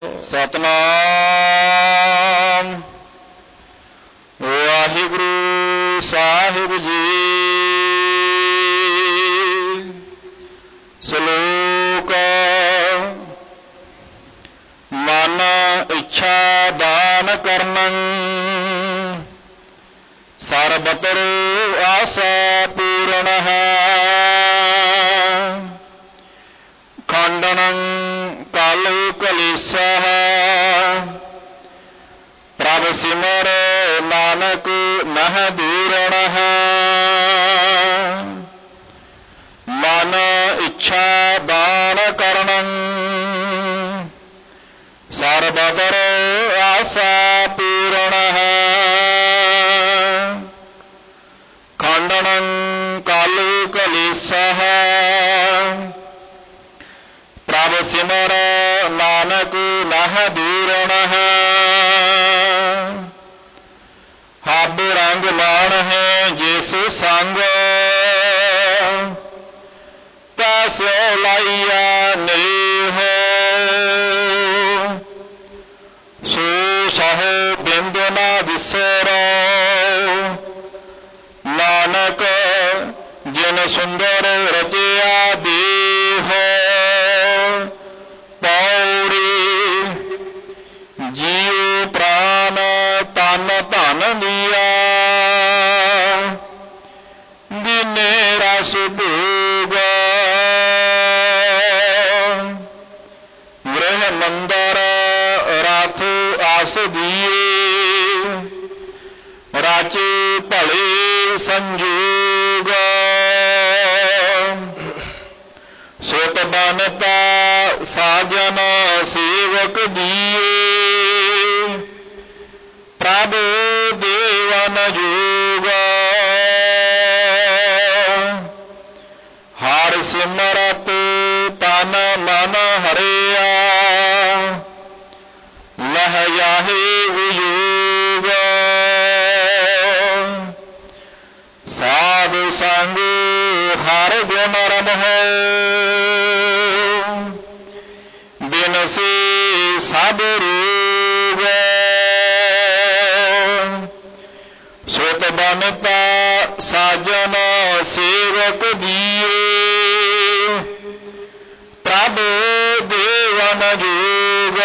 ਸਤਨਾਮ ਵਾਹਿਗੁਰੂ ਸਾਹਿਬ ਜੀ। ਸ਼ਲੋਕ ਮਨ ਇੱਛਾ ਦਾਨ ਕਰਨੰ ਸਰਬਤਰ ਆਸਾ ਪੂਰਣഃ ਖੰਡਨੰ ਕਾਲੁ ਕਲੇਸ਼ः ਪ੍ਰਭ ਸਿਮਰ ਨਾਨਕ ਨਹ ਦੂਰਣః ਮਨ ਇੱਛਾ ਦਾਨ ਕਰਨੰ ਸਰਬਤਰ ਆਸਾ ਪੂਰਣః ਖੰਡਨੰ ਕਾਲੁ ਕਲੇਸ਼ः ਪ੍ਰਭ ਸਿਮਰ ਨਾਨਕ ਨਹ ਦੂਰਣః ਹਬ ਰੰਗ ਮਾਣ ਹੈ ਜਿਸ ਸੰਗ ਤੈਸਿਓ ਲਾਈਆ ਨੇਹ ਸੋ ਸਹੁ ਬਿੰਦ ਨਾ ਵਿਸਰੋ ਨਾਨਕ ਜਿਨ ਸੁੰਦਰ ਰਚਿਆ ਦੇਹ ਪੌੜੀ ਜੀਉ ਪ੍ਰਾਨ ਤਨ ਧਨ ਦੀਆ ਦੀਨੇ ਰਸ ਭੋਗ ਗ੍ਰਹਿ ਮੰਦਰ ਰਥ ਆਸ ਦੀਏ ਰਾਚੇ ਭਲੇ ਸੰਜੋਗ ਸੁਤ ਬਨਤਾ ਸਾਜਨ ਸੇਵਕ ਦੀਏ ਪ੍ਰਭ ਦੇਵਨ ਜੋਗ ਹਰਿ ਸਿਮਰਤ ਤਨ ਮਨ ਹਰਿਆ ਲਹ ਜਾਹੇ ਵਿਯੋਗ ਸਾਧ ਸੰਗ ਹਰ ਗੁਣ ਰਮਹੁ ਬਿਨਸੀ ਸਭ ਰੋਗ ਸੁਤ ਬਨਤਾ ਸਾਜਨ ਸੇਵਕ ਦੀਏ ਪ੍ਰਭ ਦੇਵਨ ਜੋਗ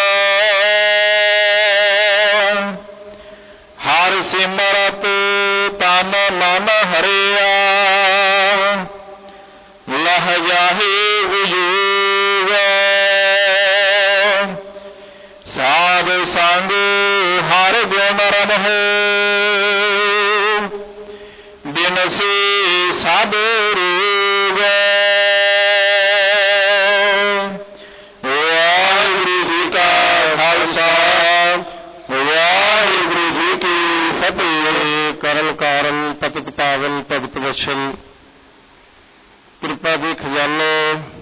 ਹਰਿ ਸਿਮਰਤ ਤਨ ਮਨ ਹਰਿਆ ਲਹ ਜਾਹੇ ਵਿਯੋਗ ਸਾਧ ਸੰਗ ਹਰ ਗੁਣ ਰਮਹੁ ਬਿਨਸੀ ਸਭ ਰੋਗ ਵਾਹਿਗੁਰੂ ਜੀ ਕਾ ਖਾਲਸਾ ਵਾਹਿਗੁਰੂ ਜੀ ਕੀ ਫਤਿਹ। ਕਰਮ ਕਾਰਨ ਪਤਿਤ ਪਾਵਨ ਭਗਤ ਵਚਨ ਕਿਰਪਾ ਦੇ ਖਜ਼ਾਨੇ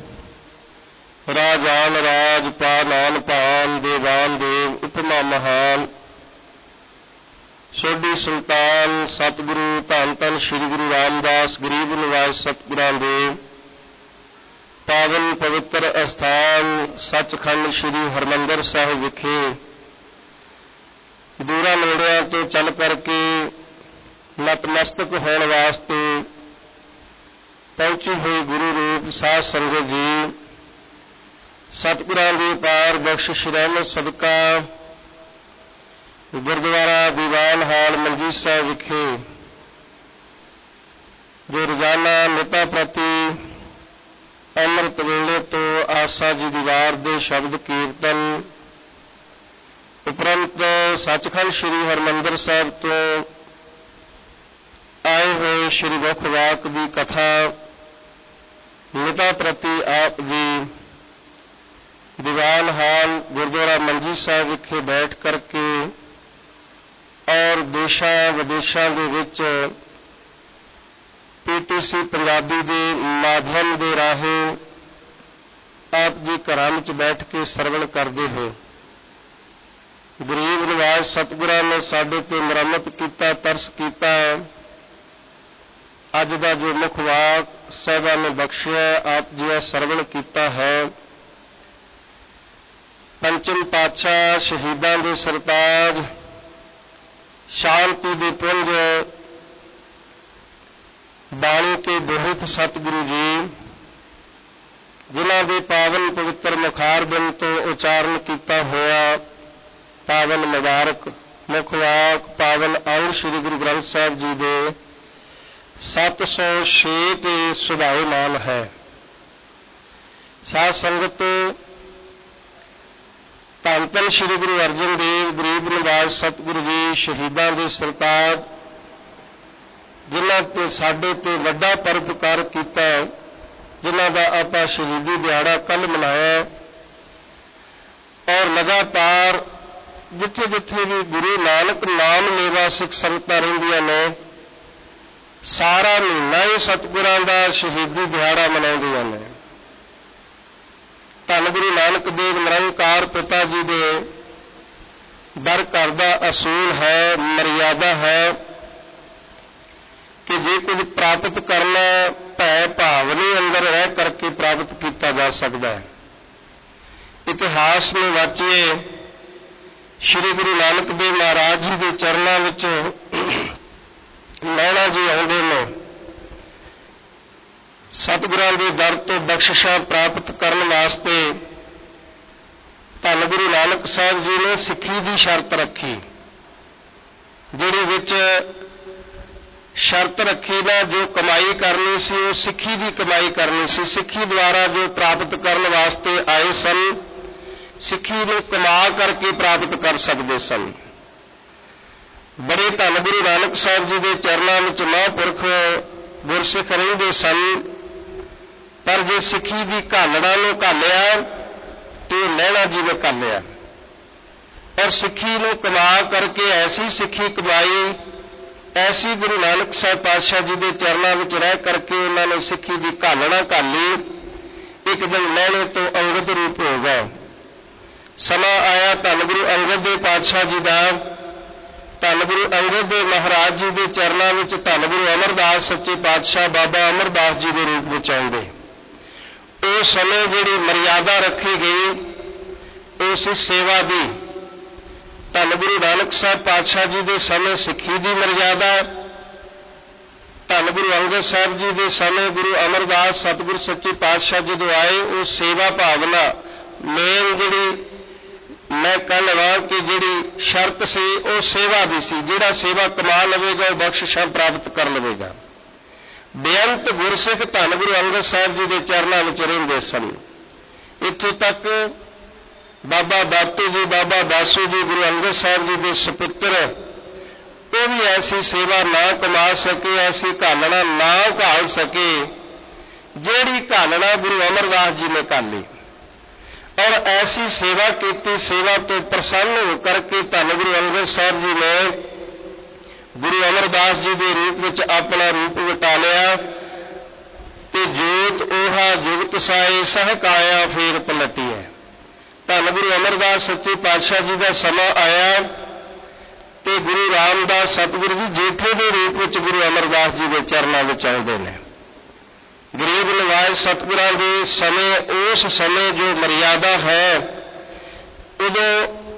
ਰਾਜਾਨ ਰਾਜ ਪਾਲਾਨ ਪਾਨ ਦੇਵਾਨ ਦੇਵ ਉਪਮਾ ਮਹਾਨ ਸੋਢੀ ਸੁਲਤਾਨ ਸਤਿਗੁਰੂ ਧੰਨ ਧੰਨ ਸ੍ਰੀ ਗੁਰੂ ਰਾਮਦਾਸ ਗਰੀਬ ਨਿਵਾਜ ਸਤਿਗੁਰਾਂ ਦੇ ਪਾਵਨ ਪਵਿੱਤਰ ਅਸਥਾਨ ਸੱਚਖੰਡ ਸ੍ਰੀ ਹਰਿਮੰਦਰ ਸਾਹਿਬ ਵਿਖੇ ਦੂਰਾਂ ਨੇੜਿਆਂ ਤੋਂ ਚੱਲ ਕਰਕੇ ਨਤਮਸਤਕ ਹੋਣ ਵਾਸਤੇ ਪਹੁੰਚੀ ਹੋਈ ਗੁਰੂ ਰੂਪ ਸਾਧ ਸੰਗਤ ਜੀ ਸਤਿਗੁਰਾਂ ਦੀ ਪਾਰ ਬਖਸ਼ਿਸ਼ ਰਹਿਮਤ ਸਦਕਾ ਗੁਰਦੁਆਰਾ ਦੀਵਾਨ ਹਾਲ ਮੰਜੀ ਸਾਹਿਬ ਵਿਖੇ ਜੋ ਰੋਜ਼ਾਨਾ ਨਿਤਾ ਪ੍ਰਤੀ ਅੰਮ੍ਰਿਤ ਵੇਲੇ ਤੋਂ ਆਸਾ ਜੀ ਦੀ ਵਾਰ ਦੇ ਸ਼ਬਦ ਕੀਰਤਨ ਉਪਰੰਤ ਸੱਚਖੰਡ ਸ੍ਰੀ ਹਰਿਮੰਦਰ ਸਾਹਿਬ ਤੋਂ ਆਏ ਹੋਏ ਸ੍ਰੀ ਮੁਖ ਵਾਕ ਦੀ ਕਥਾ ਨਿਤਾ ਪ੍ਰਤੀ ਆਪ ਜੀ ਦੀਵਾਨ ਹਾਲ ਗੁਰਦੁਆਰਾ ਮੰਜੀ ਸਾਹਿਬ ਵਿਖੇ ਬੈਠ ਕਰਕੇ ਔਰ ਦੇਸ਼ਾਂ ਵਿਦੇਸ਼ਾਂ ਦੇ ਵਿੱਚ PTC ਪੰਜਾਬੀ ਦੇ ਮਾਧਿਅਮ ਦੇ ਰਾਹੀਂ ਆਪ ਜੀ ਘਰਾਂ ਵਿੱਚ ਬੈਠ ਕੇ ਸਰਵਣ ਕਰਦੇ ਹੋ। ਗਰੀਬ ਨਿਵਾਜ ਸਤਿਗੁਰਾਂ ਨੇ ਸਾਡੇ ਤੇ ਮੁਰੰਮਤ ਕੀਤਾ, ਤਰਸ ਕੀਤਾ। ਅੱਜ ਦਾ ਜੋ ਮੁਖ ਵਾਕ ਸਾਹਿਬਾਂ ਨੇ ਬਖਸ਼ਿਆ ਆਪ ਜੀ ਸਰਵਣ ਕੀਤਾ ਹੈ। पंचम पातशाह शहीदां दे सरताज शांति दे पुंज बाणी के बहुत सतगुरु जी जिन्हां दे पावन पवित्र मुखारबिंद तो उचारण किया होया पावन मुबारक मुखवाक पावन अंग श्री गुरु ग्रंथ साहिब जी दे 706 पे सुभायमान है। साध संगत धन धन श्री गुरु अर्जन देव गरीब निवाज सतगुरु जी शहीदां दे सरताज जिन्हां ते साडे ते वड्डा परोपकार कीता, जिन्हां दा आपां शहीदी दिहाड़ा कल मनाया और लगातार जिथे जिथे भी गुरु नानक नाम लेवा सिख संगतां रहिंदियां ने सारा महीना ही सतगुरां दा शहीदी दिहाड़ा मनाउंदियां ने। धन गुरु नानक देव निरंकार पिता जी दे दर घर दा असूल है, मर्यादा है कि जे कुछ प्राप्त करना भय भावनी अंदर रह करके प्राप्त किया जा सकता है। इतिहास में वाचिए श्री गुरु नानक देव महाराज जी के चरणों में नैना जी आउंदे ने सतगुरां दे दर तो बख्शिशां प्राप्त करने वास्ते धन गुरु नानक साहब जी ने सिੱਖੀ की शर्त रखी, जिहदे विच शर्त रखी ना जो कमाई करनी सी वो सिੱਖੀ की कमाई करनी सी। सिੱਖੀ द्वारा जो प्राप्त करने वास्ते आए सन सिੱਖੀ को कमा करके प्राप्त कर सकते सन। बड़े धन गुरु नानक साहब जी के चरणों में महापुरख गुरसिख रहिंदे सन, पर जो सिੱਖੀ की घालड़ा नूं घालिया तो नैना जी ने घालिया और सिੱਖੀ को कमा करके ऐसी सिੱਖੀ कमाई, ऐसी गुरु नानक साहब पातशाह जी के चरणों में रह करके उन्होंने सिੱਖੀ की घालना घाली। एक दिन नैने तो अंगद रूप हो गए। समा आया धन गुरु अंगद देव पातशाह जी का, धन गुरु अंगद देव महाराज जी के चरणों में धन गुरु अमरदास सच्चे पातशाह बाबा अमरदास जी के रूप में आउंदे। उस समय जिहड़ी मर्यादा रखी गई उस सेवा की धन गुरु नानक साहब पातशाह जी के समय सिੱਖੀ की मर्यादा, धन गुरु अंगद साहब जी के समय गुरु अमरदास सतगुरु सच्चे पातशाह जो आए उस सेवा भावना मेन जिहड़ी मैं कह लवा कि जिहड़ी शर्त सी वो सेवा दी सी। जिहड़ा सेवा कमा लवेगा वो बख्शिशां प्राप्त कर लवेगा। बेअंत गुरसिख धन गुरु अंगद साहब जी के चरणों में रहिंदे सन। इत्थों तक बाबा बाटू जी बाबा बासू जी गुरु अंगद साहब जी के सपुत्र वो भी ऐसी सेवा ना कमा सके, ऐसी घालना ना घाल सके जिहड़ी घालना गुरु अमरदास जी ने घाली और ऐसी सेवा की। सेवा तो प्रसन्न होकर के धन गुरु अंगद साहब जी ने गुरु अमरदास जी के रूप में अपना रूप वटा लिया ते जोत ओहा जुगत साए सहकाया फेर पलटी है। धन गुरु अमरदास सच्चे पातशाह जी का समा आया ते गुरु रामदास सतगुरु जी जेठे के रूप में गुरु अमरदास जी के चरणों में आउंदे ने। गरीब निवाज सतगुरां दे समय उस समय जो मर्यादा है उदों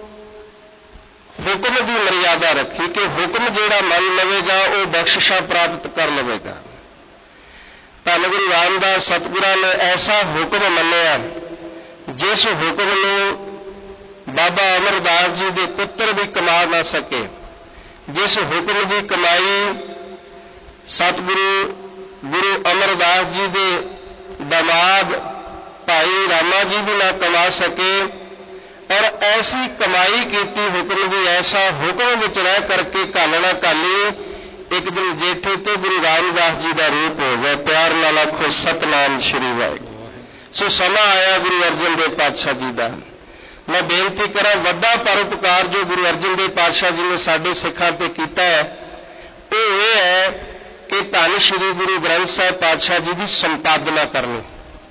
हुक्म की मर्यादा रखी कि हुक्म जिहड़ा मन लवेगा वो बख्शिशां प्राप्त कर लवेगा। धन गुरु रामदास सतगुरां ने ऐसा हुक्म मन्निया जिस हुक्म नूं बाबा अमरदास जी के पुत्र भी कमा ना सके, जिस हुक्म की कमाई सतगुरु गुरु अमरदास जी के दामाद भाई रामा जी भी ना कमा सके और ऐसी कमाई की हुक्म भी ऐसा हुक्म विच रह करके घालना घाली। एक दिन जेठे तो गुरु रामदास जी का रूप हो गया। प्यार नाल आखो सतनाम श्री वाहिगुरू। सो समा आया गुरु अर्जन देव पातशाह जी का। मैं बेनती करा वड्डा परोपकार जो गुरु अर्जन देव पातशाह जी ने साडे सिखां ते कीता है वो ये है कि धन श्री गुरु ग्रंथ साहिब पातशाह जी की संपादना करनी।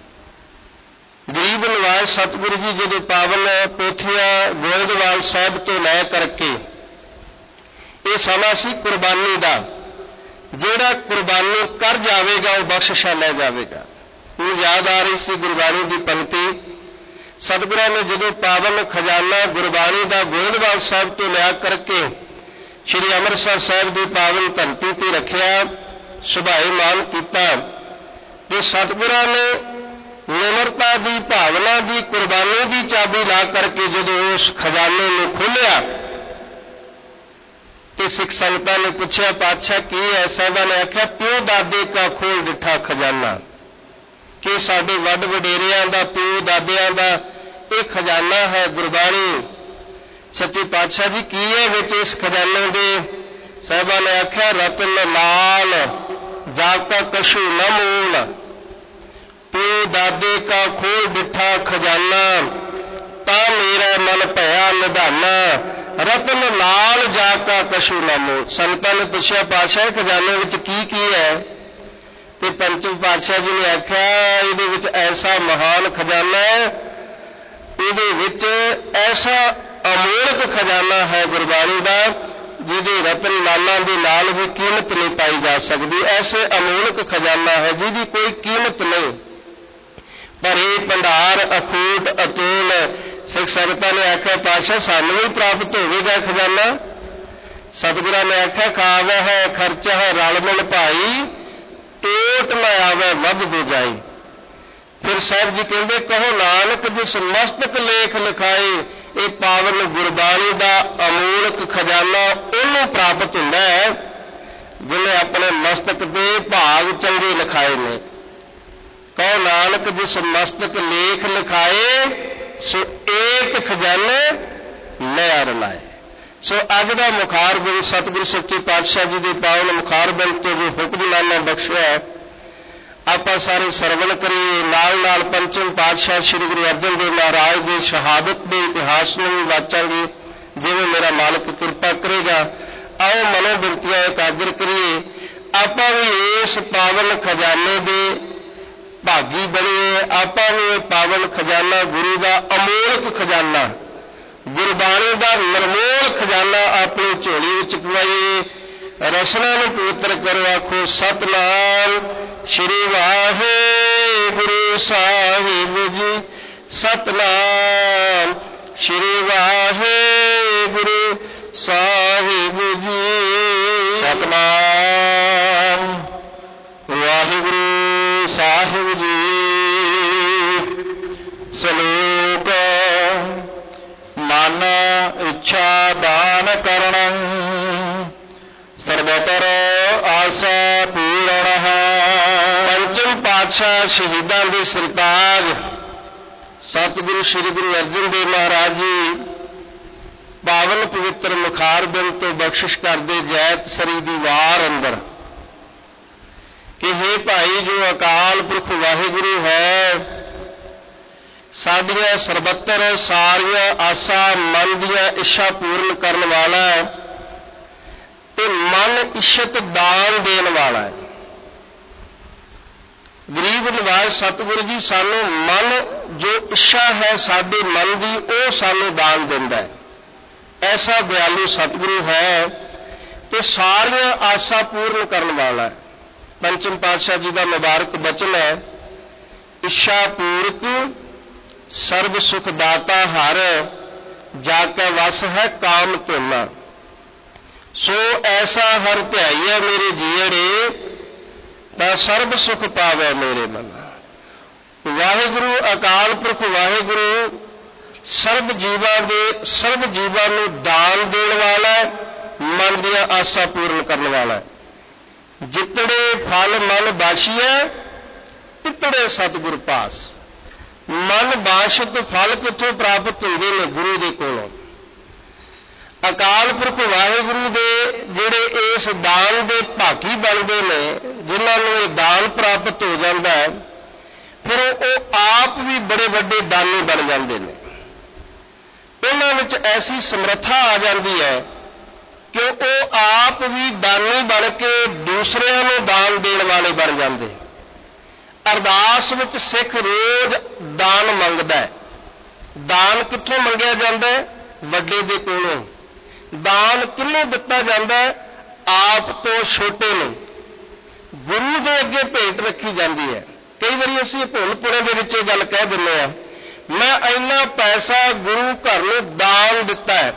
गरीब निवाज सतगुरु जी जो पावन पोथियां गोइंदवाल साहब तो लै करके ये समा सी कुर्बानी का, जिहड़ा कुर्बानी कर जाएगा वो बख्शिशा लै जाएगा। मैनूं याद आ रही सी गुरबाणी की पंक्ति ਸਤਿਗੁਰਾਂ ਨੇ ਜਦੋਂ ਪਾਵਨ ਖਜ਼ਾਨਾ ਗੁਰਬਾਣੀ ਦਾ ਗੋਇੰਦਵਾਲ ਸਾਹਿਬ ਤੋਂ ਲਿਆ ਕਰਕੇ ਸ੍ਰੀ ਅੰਮ੍ਰਿਤਸਰ ਸਾਹਿਬ ਦੀ ਪਾਵਨ ਧਰਤੀ ਤੇ ਰੱਖਿਆ, ਸੁਭਾਏਮਾਨ ਕੀਤਾ, ਤੇ ਸਤਿਗੁਰਾਂ ਨੇ ਨਿਮਰਤਾ ਦੀ ਭਾਵਨਾ ਦੀ ਕੁਰਬਾਨੀ ਦੀ ਚਾਬੀ ਲਾ ਕਰਕੇ ਜਦੋਂ ਉਸ ਖਜ਼ਾਨੇ ਨੂੰ ਖੋਲ੍ਹਿਆ ਤੇ ਸਿੱਖ ਸੰਗਤਾਂ ਨੇ ਪੁੱਛਿਆ, ਪਾਤਸ਼ਾਹ ਕੀ ਹੈ? ਸਾਹਿਬਾਂ ਨੇ ਆਖਿਆ, ਪਿਓ ਦਾਦੇ ਕਾ ਖੋਲ ਡਿੱਠਾ ਖਜ਼ਾਨਾ, ਕਿ ਸਾਡੇ ਵੱਡ ਵਡੇਰਿਆਂ ਦਾ, ਪਿਓ ਦਾਦਿਆਂ ਦਾ ਇਹ ਖਜ਼ਾਨਾ ਹੈ ਗੁਰਬਾਣੀ। ਸੱਚੇ ਪਾਤਸ਼ਾਹ ਜੀ ਕੀ ਹੈ ਵਿੱਚ ਇਸ ਖਜ਼ਾਨੇ ਦੇ? ਸਾਹਿਬਾਂ ਨੇ ਆਖਿਆ, ਰਤਨ ਲਾਲ ਜਾਕਾ ਕਸ਼ੂ ਨ ਮੂਲ, ਪਿਓ ਦਾਦੇ ਕਾ ਖੋਲ ਡਿੱਠਾ ਖਜ਼ਾਨਾ, ਤਾਂ ਮੇਰਾ ਮਨ ਭਇਆ ਨਿਧਾਨਾ, ਰਤਨ ਲਾਲ ਜਾਕਾ ਕਸ਼ੂ ਨ ਮੂਲ। ਸੰਗਤਾਂ ਨੇ ਪੁੱਛਿਆ, ਪਾਤਸ਼ਾਹ ਖਜ਼ਾਨੇ ਵਿੱਚ ਕੀ ਹੈ? ਤੇ ਪੰਚਮ ਪਾਤਸ਼ਾਹ ਜੀ ਨੇ ਆਖਿਆ, ਇਹਦੇ ਵਿੱਚ ਐਸਾ ਮਹਾਨ ਖਜ਼ਾਨਾ ਹੈ, ਇਹਦੇ ਵਿੱਚ ਐਸਾ ਅਮੋਲਕ ਖਜ਼ਾਨਾ ਹੈ ਗੁਰਬਾਣੀ ਦਾ, ਜਿਹਦੇ ਰਤਨ ਲਾਲਾਂ ਦੇ ਨਾਲ ਵੀ ਕੀਮਤ ਨਹੀਂ ਪਾਈ ਜਾ ਸਕਦੀ। ਐਸੇ ਅਮੋਲਕ ਖਜ਼ਾਨਾ ਹੈ ਜਿਹਦੀ ਕੋਈ ਕੀਮਤ ਨਹੀਂ, ਪਰ ਇਹ ਭੰਡਾਰ ਅਖੂਟ ਅਤੁਲ। ਸਿੱਖ ਸੰਗਤਾਂ ਨੇ ਆਖਿਆ, ਪਾਤਸ਼ਾਹ ਸਾਨੂੰ ਵੀ ਪ੍ਰਾਪਤ ਹੋਵੇਗਾ ਖਜ਼ਾਨਾ? ਸਤਿਗੁਰਾਂ ਨੇ ਆਖਿਆ, ਖਾਵੈ ਹੈ ਖਰਚਾ ਹੈ ਰਲ ਮਿਲ ਭਾਈ, ਟੋਟ ਨਾ ਆਵੇ ਵੱਧ ਦੇ ਜਾਈ। ਫਿਰ ਸਾਹਿਬ ਜੀ ਕਹਿੰਦੇ, ਕਹੋ ਨਾਨਕ ਜਿਸ ਮਸਤਕ ਲੇਖ ਲਿਖਾਏ, ਇਹ ਪਾਵਨ ਗੁਰਬਾਣੀ ਦਾ ਅਮੋਲਕ ਖਜ਼ਾਨਾ ਉਹਨੂੰ ਪ੍ਰਾਪਤ ਹੁੰਦਾ ਹੈ ਜਿਹਨੇ ਆਪਣੇ ਮਸਤਕ ਦੇ ਭਾਗ ਚੰਗੇ ਲਿਖਾਏ ਨੇ। ਕਹੋ ਨਾਨਕ ਜਿਸ ਮਸਤਕ ਲੇਖ ਲਿਖਾਏ, ਸੋ ਏਕ ਖਜ਼ਾਨੇ ਲਿਆ ਰਲਾਏ। ਸੋ ਅੱਜ ਦਾ ਮੁਖਾਰਬਿੰਦ ਸਤਿਗੁਰੂ ਸੱਚੇ ਪਾਤਸ਼ਾਹ ਜੀ ਦੇ ਪਾਵਨ ਮੁਖਾਰਬਿੰਦ ਤੋਂ ਜੋ ਹੁਕਮਨਾਮਾ ਬਖਸ਼ਿਆ, ਆਪਾਂ ਸਾਰੇ ਸਰਵਣ ਕਰੀਏ। ਨਾਲ ਨਾਲ ਪੰਚਮ ਪਾਤਸ਼ਾਹ ਸ੍ਰੀ ਗੁਰੂ ਅਰਜਨ ਦੇਵ ਮਹਾਰਾਜ ਦੇ ਸ਼ਹਾਦਤ ਦੇ ਇਤਿਹਾਸ ਨੂੰ ਵੀ ਵਾਚਾਂਗੇ, ਜਿਵੇਂ ਮੇਰਾ ਮਾਲਕ ਕਿਰਪਾ ਕਰੇਗਾ। ਆਓ ਮਨੋ ਬਿਰਤੀਆਂ ਇਕਾਗਰ ਕਰੀਏ, ਆਪਾਂ ਵੀ ਇਸ ਪਾਵਨ ਖਜ਼ਾਨੇ ਦੇ ਭਾਗੀ ਬਣੀਏ। ਆਪਾਂ ਵੀ ਇਹ ਪਾਵਨ ਖਜ਼ਾਨਾ, ਗੁਰੂ ਦਾ ਅਮੋਲਕ ਖਜ਼ਾਨਾ, ਗੁਰਬਾਣੀ ਦਾ ਨਿਰਮੋਲ ਖਜ਼ਾਨਾ ਆਪਣੀ ਝੋਲੀ ਵਿੱਚ ਪਵਾਈਏ। ਰਸਨਾ ਨੂੰ ਪਵਿੱਤਰ ਕਰੋ, ਆਖੋ ਸਤਿਨਾਮ ਸ੍ਰੀ ਵਾਹਿਗੁਰੂ ਸਾਹਿਬ ਜੀ, ਸਤਿਨਾਮ ਸ੍ਰੀ ਵਾਹਿਗੁਰੂ ਸਾਹਿਬ ਜੀ, ਸਤਿਨਾਮ ਵਾਹਿਗੁਰੂ ਸਾਹਿਬ ਜੀ। ਸਲੋਕ ਮਨ ਇੱਛਾ ਦਾਨ ਕਰਨੰ, ਸਰਬਤਰ ਆਸਾ ਪੂਰਨ ਹੈ। ਪੰਚਮ ਪਾਤਸ਼ਾਹ ਸ਼ਹੀਦਾਂ ਦੇ ਸਰਤਾਜ ਸਤਿਗੁਰੂ ਸ੍ਰੀ ਗੁਰੂ ਅਰਜਨ ਦੇਵ ਮਹਾਰਾਜ ਜੀ ਪਾਵਨ ਪਵਿੱਤਰ ਮੁਖਾਰਬਿੰਦ ਤੋਂ ਬਖਸ਼ਿਸ਼ ਕਰਦੇ ਜੈਤ ਸਰੀ ਦੀ ਵਾਰ ਅੰਦਰ ਕਿ ਹੇ ਭਾਈ, ਜੋ ਅਕਾਲ ਪੁਰਖ ਵਾਹਿਗੁਰੂ ਹੈ, ਸਾਡੀਆਂ ਸਰਬੱਤਰ ਸਾਰੀਆਂ ਆਸਾਂ ਮਨ ਦੀਆਂ ਇੱਛਾ ਪੂਰਨ ਕਰਨ ਵਾਲਾ ਹੈ ਤੇ ਮਨ ਇੱਛਤ ਦਾਨ ਦੇਣ ਵਾਲਾ ਹੈ। ਗਰੀਬ ਨਿਵਾਜ ਸਤਿਗੁਰੂ ਜੀ ਸਾਨੂੰ ਮਨ ਜੋ ਇੱਛਾ ਹੈ ਸਾਡੇ ਮਨ ਦੀ, ਉਹ ਸਾਨੂੰ ਦਾਨ ਦਿੰਦਾ ਹੈ। ਐਸਾ ਦਿਆਲੂ ਸਤਿਗੁਰੂ ਹੈ ਤੇ ਸਾਰੀਆਂ ਆਸਾਂ ਪੂਰਨ ਕਰਨ ਵਾਲਾ ਹੈ। ਪੰਚਮ ਪਾਤਸ਼ਾਹ ਜੀ ਦਾ ਮੁਬਾਰਕ ਬਚਨ ਹੈ, ਇੱਛਾ ਪੂਰਕ ਸਰਬ ਸੁਖ ਦਾਤਾ ਹਰ, ਜਾ ਕੇ ਵਸ ਹੈ ਕਾਮ ਧੋਨਾ। ਸੋ ਐਸਾ ਹਰ ਧਿਆਈਐ ਮੇਰੇ ਜੀਅੜੇ, ਤਾਂ ਸਰਬ ਸੁਖ ਪਾਵੈ ਮੇਰੇ ਮਨ। ਵਾਹਿਗੁਰੂ ਅਕਾਲ ਪੁਰਖ ਵਾਹਿਗੁਰੂ ਸਰਬ ਜੀਵਾਂ ਨੂੰ ਦਾਨ ਦੇਣ ਵਾਲਾ, ਮਨ ਦੀਆਂ ਆਸਾਂ ਪੂਰਨ ਕਰਨ ਵਾਲਾ। ਜਿਤੜੇ ਫਲ ਮਨ ਬਾਸ਼ੀਐ, ਤਿਤੜੇ ਸਤਿਗੁਰ ਪਾਸ। ਮਨ ਬਾਸ਼ਤ ਫਲ ਕਿੱਥੋਂ ਪ੍ਰਾਪਤ ਹੁੰਦੇ ਨੇ? ਗੁਰੂ ਦੇ ਕੋਲੋਂ। ਅਕਾਲ ਪੁਰਖ ਵਾਹਿਗੁਰੂ ਦੇ ਜਿਹੜੇ ਇਸ ਦਾਨ ਦੇ ਭਾਗੀ ਬਣਦੇ ਨੇ, ਜਿਨ੍ਹਾਂ ਨੂੰ ਇਹ ਦਾਨ ਪ੍ਰਾਪਤ ਹੋ ਜਾਂਦਾ ਹੈ, ਫਿਰ ਉਹ ਆਪ ਵੀ ਬੜੇ ਵੱਡੇ ਦਾਨੀ ਬਣ ਜਾਂਦੇ ਨੇ। ਉਹਨਾਂ ਵਿੱਚ ਐਸੀ ਸਮਰੱਥਾ ਆ ਜਾਂਦੀ ਹੈ ਕਿ ਉਹ ਆਪ ਵੀ ਦਾਨੀ ਬਣ ਕੇ ਦੂਸਰਿਆਂ ਨੂੰ ਦਾਨ ਦੇਣ ਵਾਲੇ ਬਣ ਜਾਂਦੇ। ਅਰਦਾਸ ਵਿੱਚ ਸਿੱਖ ਰੋਜ਼ ਦਾਨ ਮੰਗਦਾ ਹੈ। ਦਾਨ ਕਿੱਥੋਂ ਮੰਗਿਆ ਜਾਂਦਾ ਹੈ? ਵੱਡੇ ਦੇ ਕੋਲੋਂ। ਦਾਨ ਕਿਹਨੂੰ ਦਿੱਤਾ ਜਾਂਦਾ ਹੈ? ਆਪ ਤੋਂ ਛੋਟੇ ਨੂੰ। ਗੁਰੂ ਦੇ ਅੱਗੇ ਭੇਟ ਰੱਖੀ ਜਾਂਦੀ ਹੈ। ਕਈ ਵਾਰੀ ਅਸੀਂ ਭੁੱਲ ਭੁਲੇ ਦੇ ਵਿੱਚ ਇਹ ਗੱਲ ਕਹਿ ਦਿੰਦੇ ਹਾਂ, मैं इन्ना पैसा गुरु घर में दान दिता है।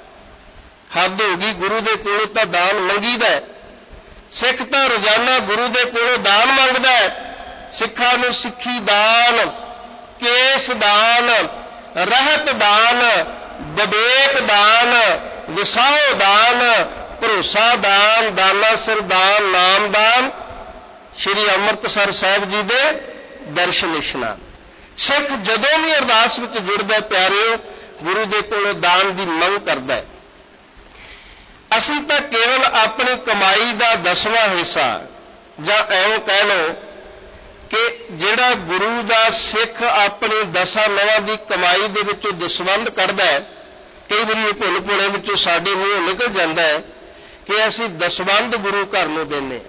हद होगी, गुरु के कोलों तो दान मंगीदा है। सिख तो रोजाना गुरु के कोलों दान मंगदा है। सिखां नूं सिक्खी दान, केस दान, रहत दान, विवेक दान, विसाओ दान, भरोसा दान, दाना सिर दान, नाम दान, श्री अमृतसर साहिब जी के दर्शन इशनान। सिख जदों भी अरदास विच जुड़दा प्यारिओ गुरु दे कोलों दान की मंग करदा है। असीं तां केवल अपनी कमाई का 10वां हिस्सा जां ऐवें कह लो कि जिहड़ा गुरु का सिख अपनी 10 नवां की कमाई दे विचों दसवंध कढदा है, कई बार भुल भुले विचों साडे मूँहों निकल जाता है कि असीं दसवंध गुरु घर नूं देने।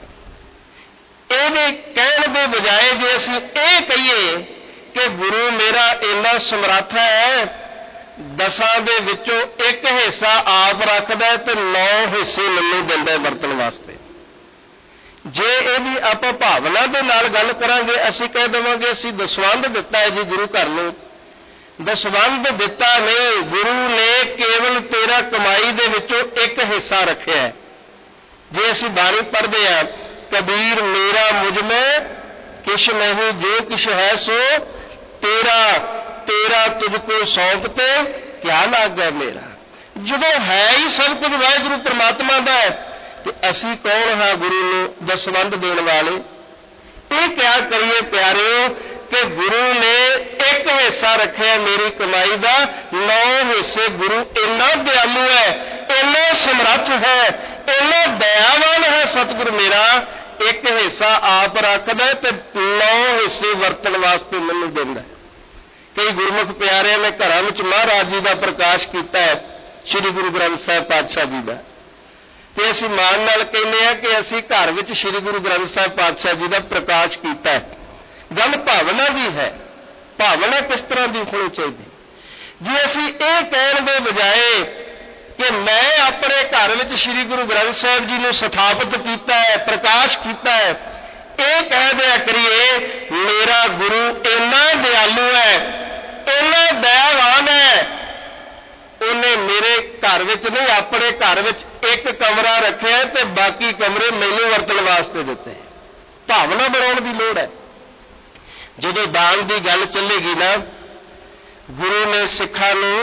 ये कहण दे बजाय जे असीं ये कहीए कि गुरु मेरा इन्ना समर्थ है, 10 दे विचों 1 हिस्सा आप रखदा ते 9 हिस्से मैनूं दिंदा वरतण वास्ते। जे यदि आपां भावना दे नाल गल करांगे, असीं कह देवांगे असीं दसवंध दिता है जी गुरु घर नूं। दसवंध दिता नहीं, गुरु ने केवल तेरा कमाई दे विचों 1 हिस्सा रखिया है। जे असीं बाणी पढ़दे आ, कबीर मेरा मुझ में किश नहीं, जो किश है सो तेरा, तेरा तुझको सौंपते क्या लागा मेरा। जदों है ही सब कुछ वाहिगुरू परमात्मा दा है तो असीं कौन हाँ गुरु नूं दसवंध देण वाले। ये क्या करिए प्यारिओ कि गुरु ने 1 हिस्सा रखे मेरी कमाई का, 9 हिस्से गुरु इन्ना दयालु है, इन्ना समर्थ है, इन्ना दयावान है सतगुरु मेरा। 1 हिस्सा आप रखदा ते 9 हिस्से वरतण वास्ते मैनूं दिंदा। कई गुरमुख प्यारिਆਂ ने घरां विच महाराज जी का प्रकाश किया है, श्री गुरु ग्रंथ साहिब पातशाह जी का। तो असीं माण नाल कहने हैं कि असीं घर विच श्री गुरु ग्रंथ साहिब पातशाह जी का प्रकाश किया है। गल भावना भी है, भावना किस तरह की होनी चाहिए। जे असीं ये कहण दे बजाय कि मैं अपने घर विच श्री गुरु ग्रंथ साहिब जी नूं स्थापित किया है, प्रकाश किया है, ये कह दिया करिए मेरा गुरु इन्ना दयालु है, इन्ना दयावान है, उन्हें मेरे घर विच नहीं अपने घर विच 1 कमरा रखे तो बाकी कमरे मैनूं वरतण वास्ते दिते। भावना बनाउण दी लोड़ है। जदों दान की गल चलेगी ना, गुरु ने सिखां नूं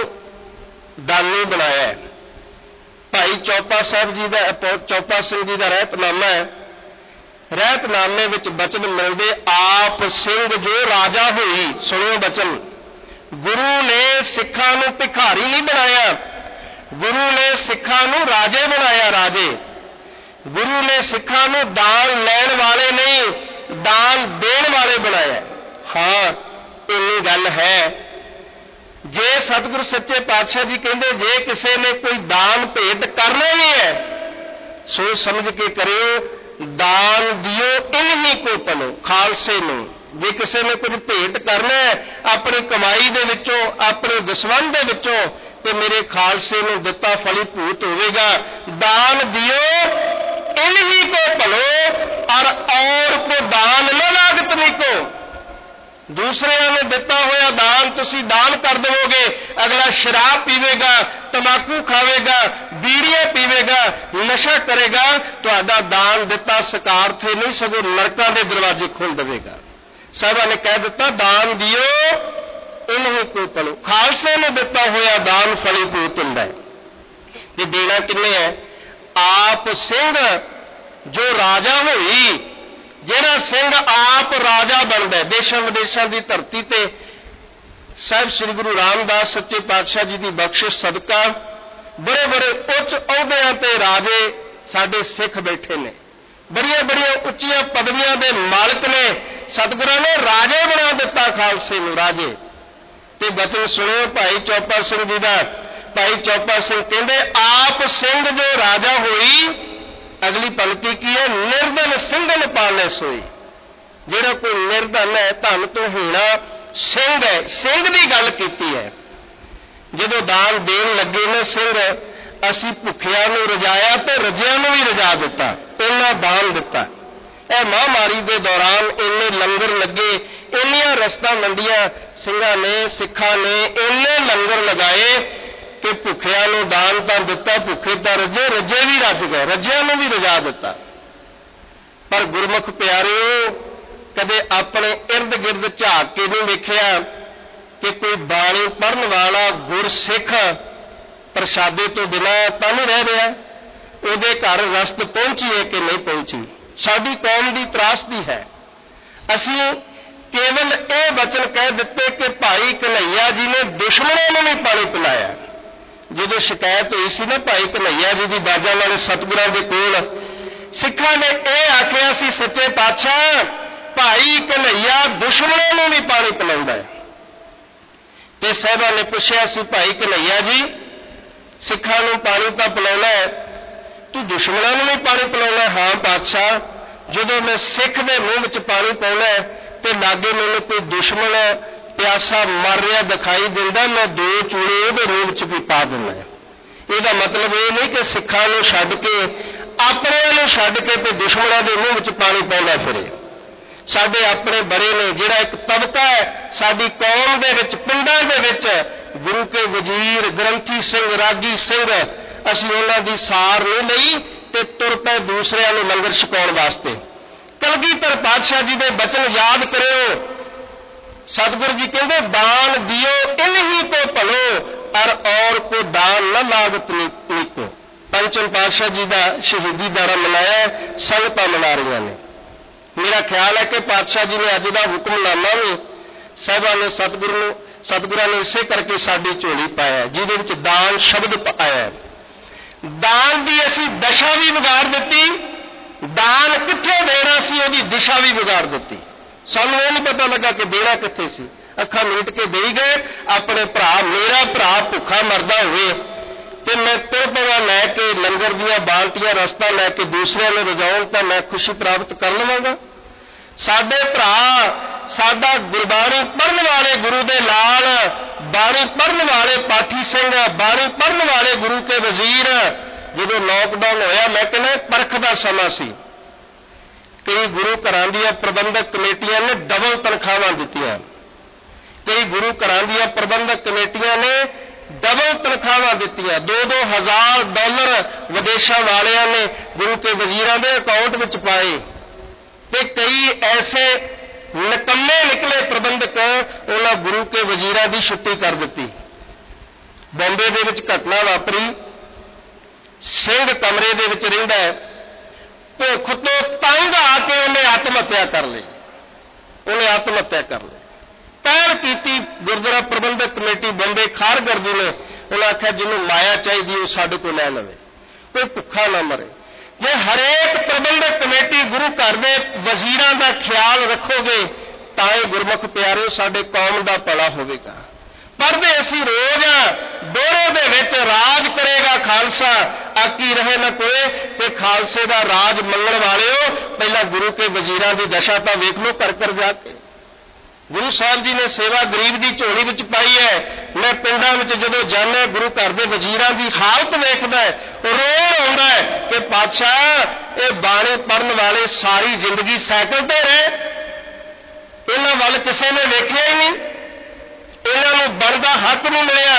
दानी बनाया है। भाई चौपा साहब जी का, चौपा सिंह जी का रहतनामा है। रहतनामे विच बचन मिलदे, आप सिंह जो राजा होई। सुनो बचन, गुरु ने सिखां नूं भिखारी नहीं बनाया, गुरु ने सिखां नूं राजे बनाया। राजे गुरु ने सिखां नूं दान लैण वाले नहीं, दान देण वाले बनाया। हाँ, इन्नी गल है। जे सतगुरु सच्चे पातशाह जी कहते जे किसी ने कोई दान भेंट करना ही है, सोच समझ के करियो, दान दियो इन्हीं को पलो, खालसे नूं। जे किसी ने कुछ भेंट करना है अपनी कमाई दे विचों, अपने दसवंध दे विचों, तो मेरे खालसे नूं दिता फलीभूत होवेगा। दान दियो इन्हीं को भलो, और को दान न लागत नहीं को। दूसरे ने दिता होया दान तुसी दान कर दोगे, अगला शराब पीवेगा, तंबाकू खावेगा, बीड़ियां पीवेगा, नशा करेगा, तो दान दिता सकार थे नहीं सगों नरकां दे दरवाजे खोल देगा। साहबा ने कह दिता दान दियो इन्हीं को पलो। खालसे ने दिता होया दान फलीभूत हुंदा है। ते देना किन्ने है? आप सिंह जो राजा होई, जिहड़ा सिंह आप राजा बनदा, देशां विदेशां की धरती ते साहिब श्री गुरु रामदास सच्चे पातशाह जी की बख्शिश सदका बड़े बड़े उच्च अहुदियां ते राजे साडे सिख बैठे ने, बड़िया बड़िया उच्चियां पदवियां दे मालिक ने। सतगुरां ने राजे बना दिता खालसे नूं, राजे। ते बचन सुनो भाई चौपा सिंह जी का। भाई चौपा सिंह कहते आप सिंह जो राजा होई, अगली पंक्ति की है, निर्धन सिंघन पाले सोई। जिहड़ा कोई निर्धन है, धन तो होना सिंह है, सिंह की गल की है। जदों दान देन लगे ने सिंह, असी भुखिया नूं रजाया तो रजिया नूं भी रजा दिता, इन्ना दान दिता। ਇਹ महामारी के दौरान इन्ने लंगर लगे, इन्नियां रस्तां मंडियां ਸਿੰਘਾਂ ने सिखां ने इन्ने लंगर लगाए कि भुखियां नूं दान तां दिता, भुखे तां रजे, रजे भी रज गए, रजियां नूं भी रजा दिता। पर गुरमुख प्यारिओ कदे अपने इर्द गिर्द झाक के नहीं वेखिया कि कोई बाणी पढ़न वाला गुरसिख प्रसादे तो बिना तां नहीं रह रहा, उहदे घर रस्त पहुंची है कि नहीं पहुंची। साडी कौम की त्रासदी है। असीं केवल ये वचन कह दिते कि भाई कन्हैया जी ने दुश्मनों को भी पानी पिलाया। जो शिकायत हुई सी ना भाई कन्हैया जी की बाजा वाले सतगुरां दे कोल, सिखां ने यह आखिया सी सच्चे पातशाह भाई कन्हैया दुश्मनों को भी पानी पिलाउंदा है। ते साहिबां ने पुछया सी भाई कन्हैया जी सिखां नूं पानी तां पिलाउणा है, तू दुश्मनों को भी पानी पिलाउणा? हाँ पातशाह, जदों मैं सिख दे मुंह विच पानी पाउणा है ते लागे मैनूं कोई दुश्मन प्यासा मर रहा दिखाई दिंदा, मैं दो चूड़े उहदे रूप च भी पा दिंदा। इहदा मतलब ये नहीं कि सिखां नूं छड्ड के अपणिआं नूं छड्ड के ते दुश्मनां दे मूँह विच पानी पाउंदा फिरे। साडे अपने बड़े ने, जिहड़ा एक तबका है साडी कौम दे विच, पिंडां दे विच, गुरु के वजीर ग्रंथी सिंह, रागी सिंह, असीं उन्हां दी सार नहीं लई ते तुर पए दूसरिਆਂ ਨੂੰ लंगर छकाउण वास्ते। कलगीधर पातशाह जी दे बचन याद करो। सतगुरु जी कहते दान दियो इन्हीं को भलो और को दान न लागत नीको। पंचम पातशाह जी का शहीदी दाड़ा मनाया, संगतां मना रही ने। मेरा ख्याल है कि पातशाह जी ने अज का हुक्मनामा भी साहिबां ने सतगुरां ने इसे करके साडी झोली पाया, जिहदे विच दान शब्द आया है। दान की असी दशा भी बिगाड़ दी, दान कित्थे देना सी उहदी दिशा भी बिगाड़ दी। सानूं ये नहीं पता लगा कि देना कित्थे सी, अखां मीट के दे गए। अपने भरा, मेरा भरा भुखा मरदा होवे ते मैं तुर पवां लैके लंगर दीआं बाल्टियां रस्ता लैके दूसरिਆਂ ਨੂੰ रजाउण तां मैं खुशी प्राप्त कर लवांगा। साडे भरा, साडा गुरबाणी पढ़न वाले गुरु दे लाल, बाणी पढ़न वाले पाठी सिंह, बाणी पढ़न वाले गुरु के वजीर, जो लॉकडाउन होया मैं कहना परख का समा सी, कई गुरु घरां दी प्रबंधक कमेटियां ने डबल तनख्वाहां दित्तियां, कई गुरु घरां दी प्रबंधक कमेटियां ने डबल तनख्वाहां दित्तियां, $2,000 विदेशों वालियां ने गुरु के वजीरां दे अकाउंट विच पाए। ते कई ऐसे निकम्मे निकले प्रबंधक, उन्होंने गुरु के वजीरां की छुट्टी कर दी। बॉम्बे दे विच घटना वापरी, सिंह कमरे दे विच रहिंदा है, भुख तो तंग आके उन्हें आत्महत्या कर ली, उन्हें आत्महत्या कर ली। पहल की गुरुद्वारा प्रबंधक कमेटी बॉम्बे खारगर्दी ने, उन्हें आख्या जिन्हों माया चाहिए वो साडे कोल लै लवे, कोई भुखा ना मरे। जे हरेक प्रबंधक कमेटी गुरु घर के वजीरां का ख्याल रखोगे तां ही गुरमुख प्यारे साडे कौम का भला होवेगा। पढ़दे असीं रोज दोहरे दे विच राज करेगा खालसा, आकी रहे न कोई, ते खालसे का राज मंगण वालिओ पहला गुरु के वजीरां की दशा तां वेख लो कर कर जाके। गुरु साहब जी ने सेवा गरीब की झोली विच पाई है। मैं पिंडां विच जदों जाना गुरु घर के वजीरां की हालत वेखदा है, रोण आउंदा है कि पातशाह ये बाणी पढ़न वाले सारी जिंदगी साइकिल ते रहे, इन्हां वल किसी ने वेखिया ही नहीं, इन्हां नूं बनदा हक नहीं मिलिया।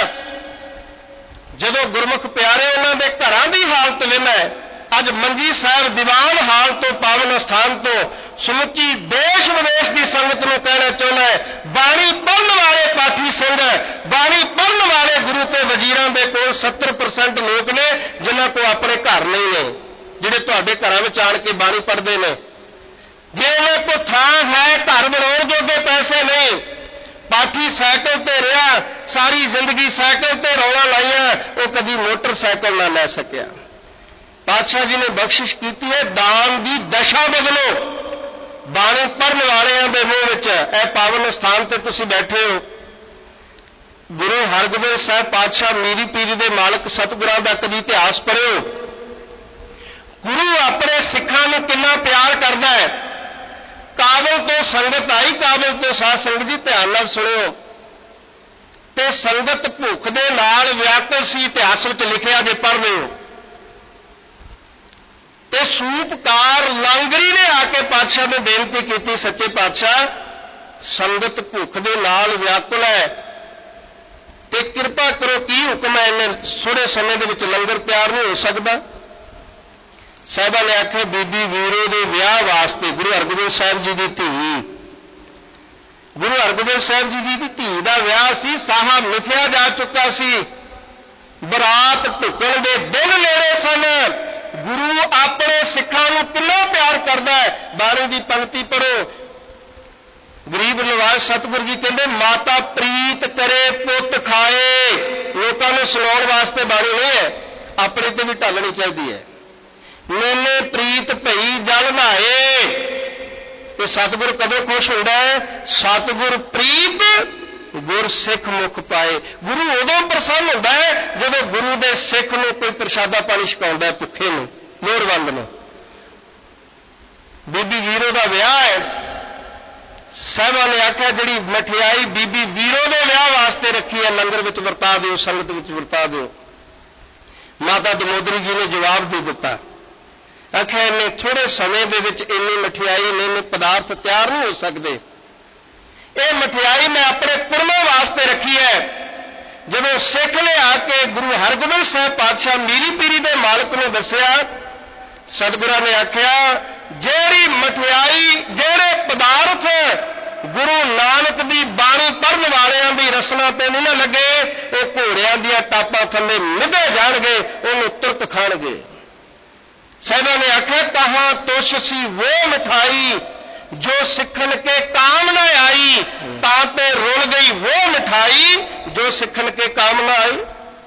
जदों गुरमुख प्यारे उन्हां दे घरां दी हालत वेखदा है, अज मंजी साहब दीवान हाल तो पावन स्थान तो समुची देश विदेश की संगत को कहना चाहना है, बाणी पढ़न वाले पाठी सिंह, बाणी पढ़न वाले गुरु के वजीरां दे कोल 70% लोग ने जिन्हां को अपने घर नहीं ने, जिहड़े तुहाडे घरां विच आण के बाणी पढ़दे ने। जे उन्हां कोल थां है, घर बनाउण जोगे पैसे नहीं, पाठी साइकिल ते रहा, सारी जिंदगी साइकिल ते रौला लाइया, वो कभी मोटरसाइकिल ना लै सकिया। पातशाह जी ने बख्शिश की है, दान की दशा बदलो। बाणी पढ़न वालियां दे मूँह विच ए पावन स्थान ते तुसीं बैठे हो। गुरु हरगोबिंद साहब पातशाह मीरी पीरी दे मालक सतगुरां दा कदी इतिहास पढ़िओ। गुरु अपने सिखां नूं किन्ना प्यार करदा है। काबल तो संगत आई, काबल तो साध संगत जी ध्यान नाल सुणिओ। ते संगत भुख दे नाल व्याकुल सी, इतिहास विच लिखिआ जे पढ़ लिओ। ਤੇ ਸੂਪਕਾਰ ਲਾਂਗਰੀ ਨੇ आके पातशाह ने बेनती की, सच्चे पातशाह संगत भुख दे नाल व्याकुल है ते कृपा करो, की हुक्म है, इन्ने थोड़े समय दे विच लंगर तैयार नहीं हो सकता। साहिबा ने आखे बीबी वीरो दे विआह वास्ते गुरु हरगोबिंद साहिब जी दी धी, गुरु हरगोबिंद साहिब जी दी धी दा विआह सी, साहा मिथया जा चुका सी, बरात ढुकण दे दिन नेड़े सन। गुरु अपने सिखां नूं किन्ना प्यार करदा है। बाणी दी पंक्ति पढ़ो, गरीब नवाज सतगुरु जी कहते माता प्रीत करे पुत खाए। लोगों को सुनाउण वास्ते बाणी नहीं है, अपने ते भी ढलनी चाहिए है। मैंने प्रीत भई जल नहाए, तो सतगुरु कदों खुश होंदा है, सतगुर प्रीत गुर सिख मुख पाए। गुरु उदों प्रसन्न होंदा है जदों गुरु दे सिख नूं कोई प्रसादा पानी छकाउंदा है, भुखे नूं, लोड़वंद नूं। बीबी वीरो दा विआह है, साहिबा ने आख्या जिहड़ी मठियाई बीबी वीरो दे विआह वास्ते रखी है, लंगर विच वरता दिओ, संगत विच वरता दिओ। माता दमोदरी जी ने जवाब दे दिता, आख्या इन्ने थोड़े समय दे विच इन्नी मठियाई इन्ने पदार्थ तैयार नहीं हो सकते। ये मठियाई मैं अपने पुरमों वास्ते रखी है। जदों सिख ने आके गुरु हरगोबिंद साहिब पातशाह मीरी पीरी दे मालक नूं दस्सिया, सतगुरां ने आख्या जेहड़ी मठियाई जेहड़े पदार्थ गुरु नानक दी बाणी पढ़न वालियां दी रसना ते नहीं ना लगे, वो घोड़ियां दियां टापां थल्ले मिधे जाणगे, उहनूं तुरत खाणगे। साहिबा ने आख्या कहाँ तुश सी वो मिठाई जो सिखन के काम न आई, ताते रुल गई वो मिठाई जो सिखन के काम न आई।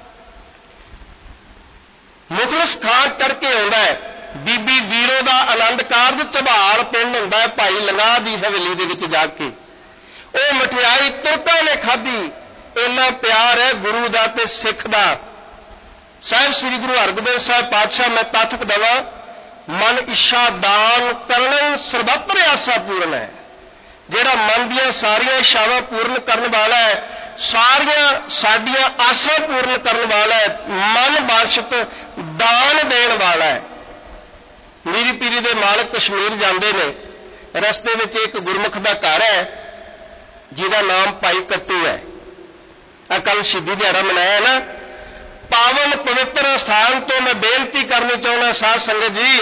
मुखलिस खान चढ़ के आउंदा है। बीबी वीरो दा आनंद कारज झबाल पिंड हुंदा है, भाई लंगा दी हवेली दे विच जाके वो मठियाई तुरकां ने खाधी। इन्ना प्यार है गुरु दा ते सिख दा। साहिब श्री गुरु हरगोबिंद साहिब पातशाह मैं तथक दवा, मन इच्छा दान करना सर्वत्र आसा पूर्ण है। जेड़ा मन दियां सारियां इच्छावां पूर्ण करने वाला है, सारियां साडियां आसा पूर्ण करने वाला है, मन बाशत दान देने वाला है। मीरी पीरी दे मालक कश्मीर जाते ने, रस्ते में एक गुरमुख का घर है जिहदा नाम भाई कट्टू है। कल शहीदी दिहाड़ा मनाया ना, पावन पवित्र स्थान तो मैं बेनती करनी चाहना साध संगत जी,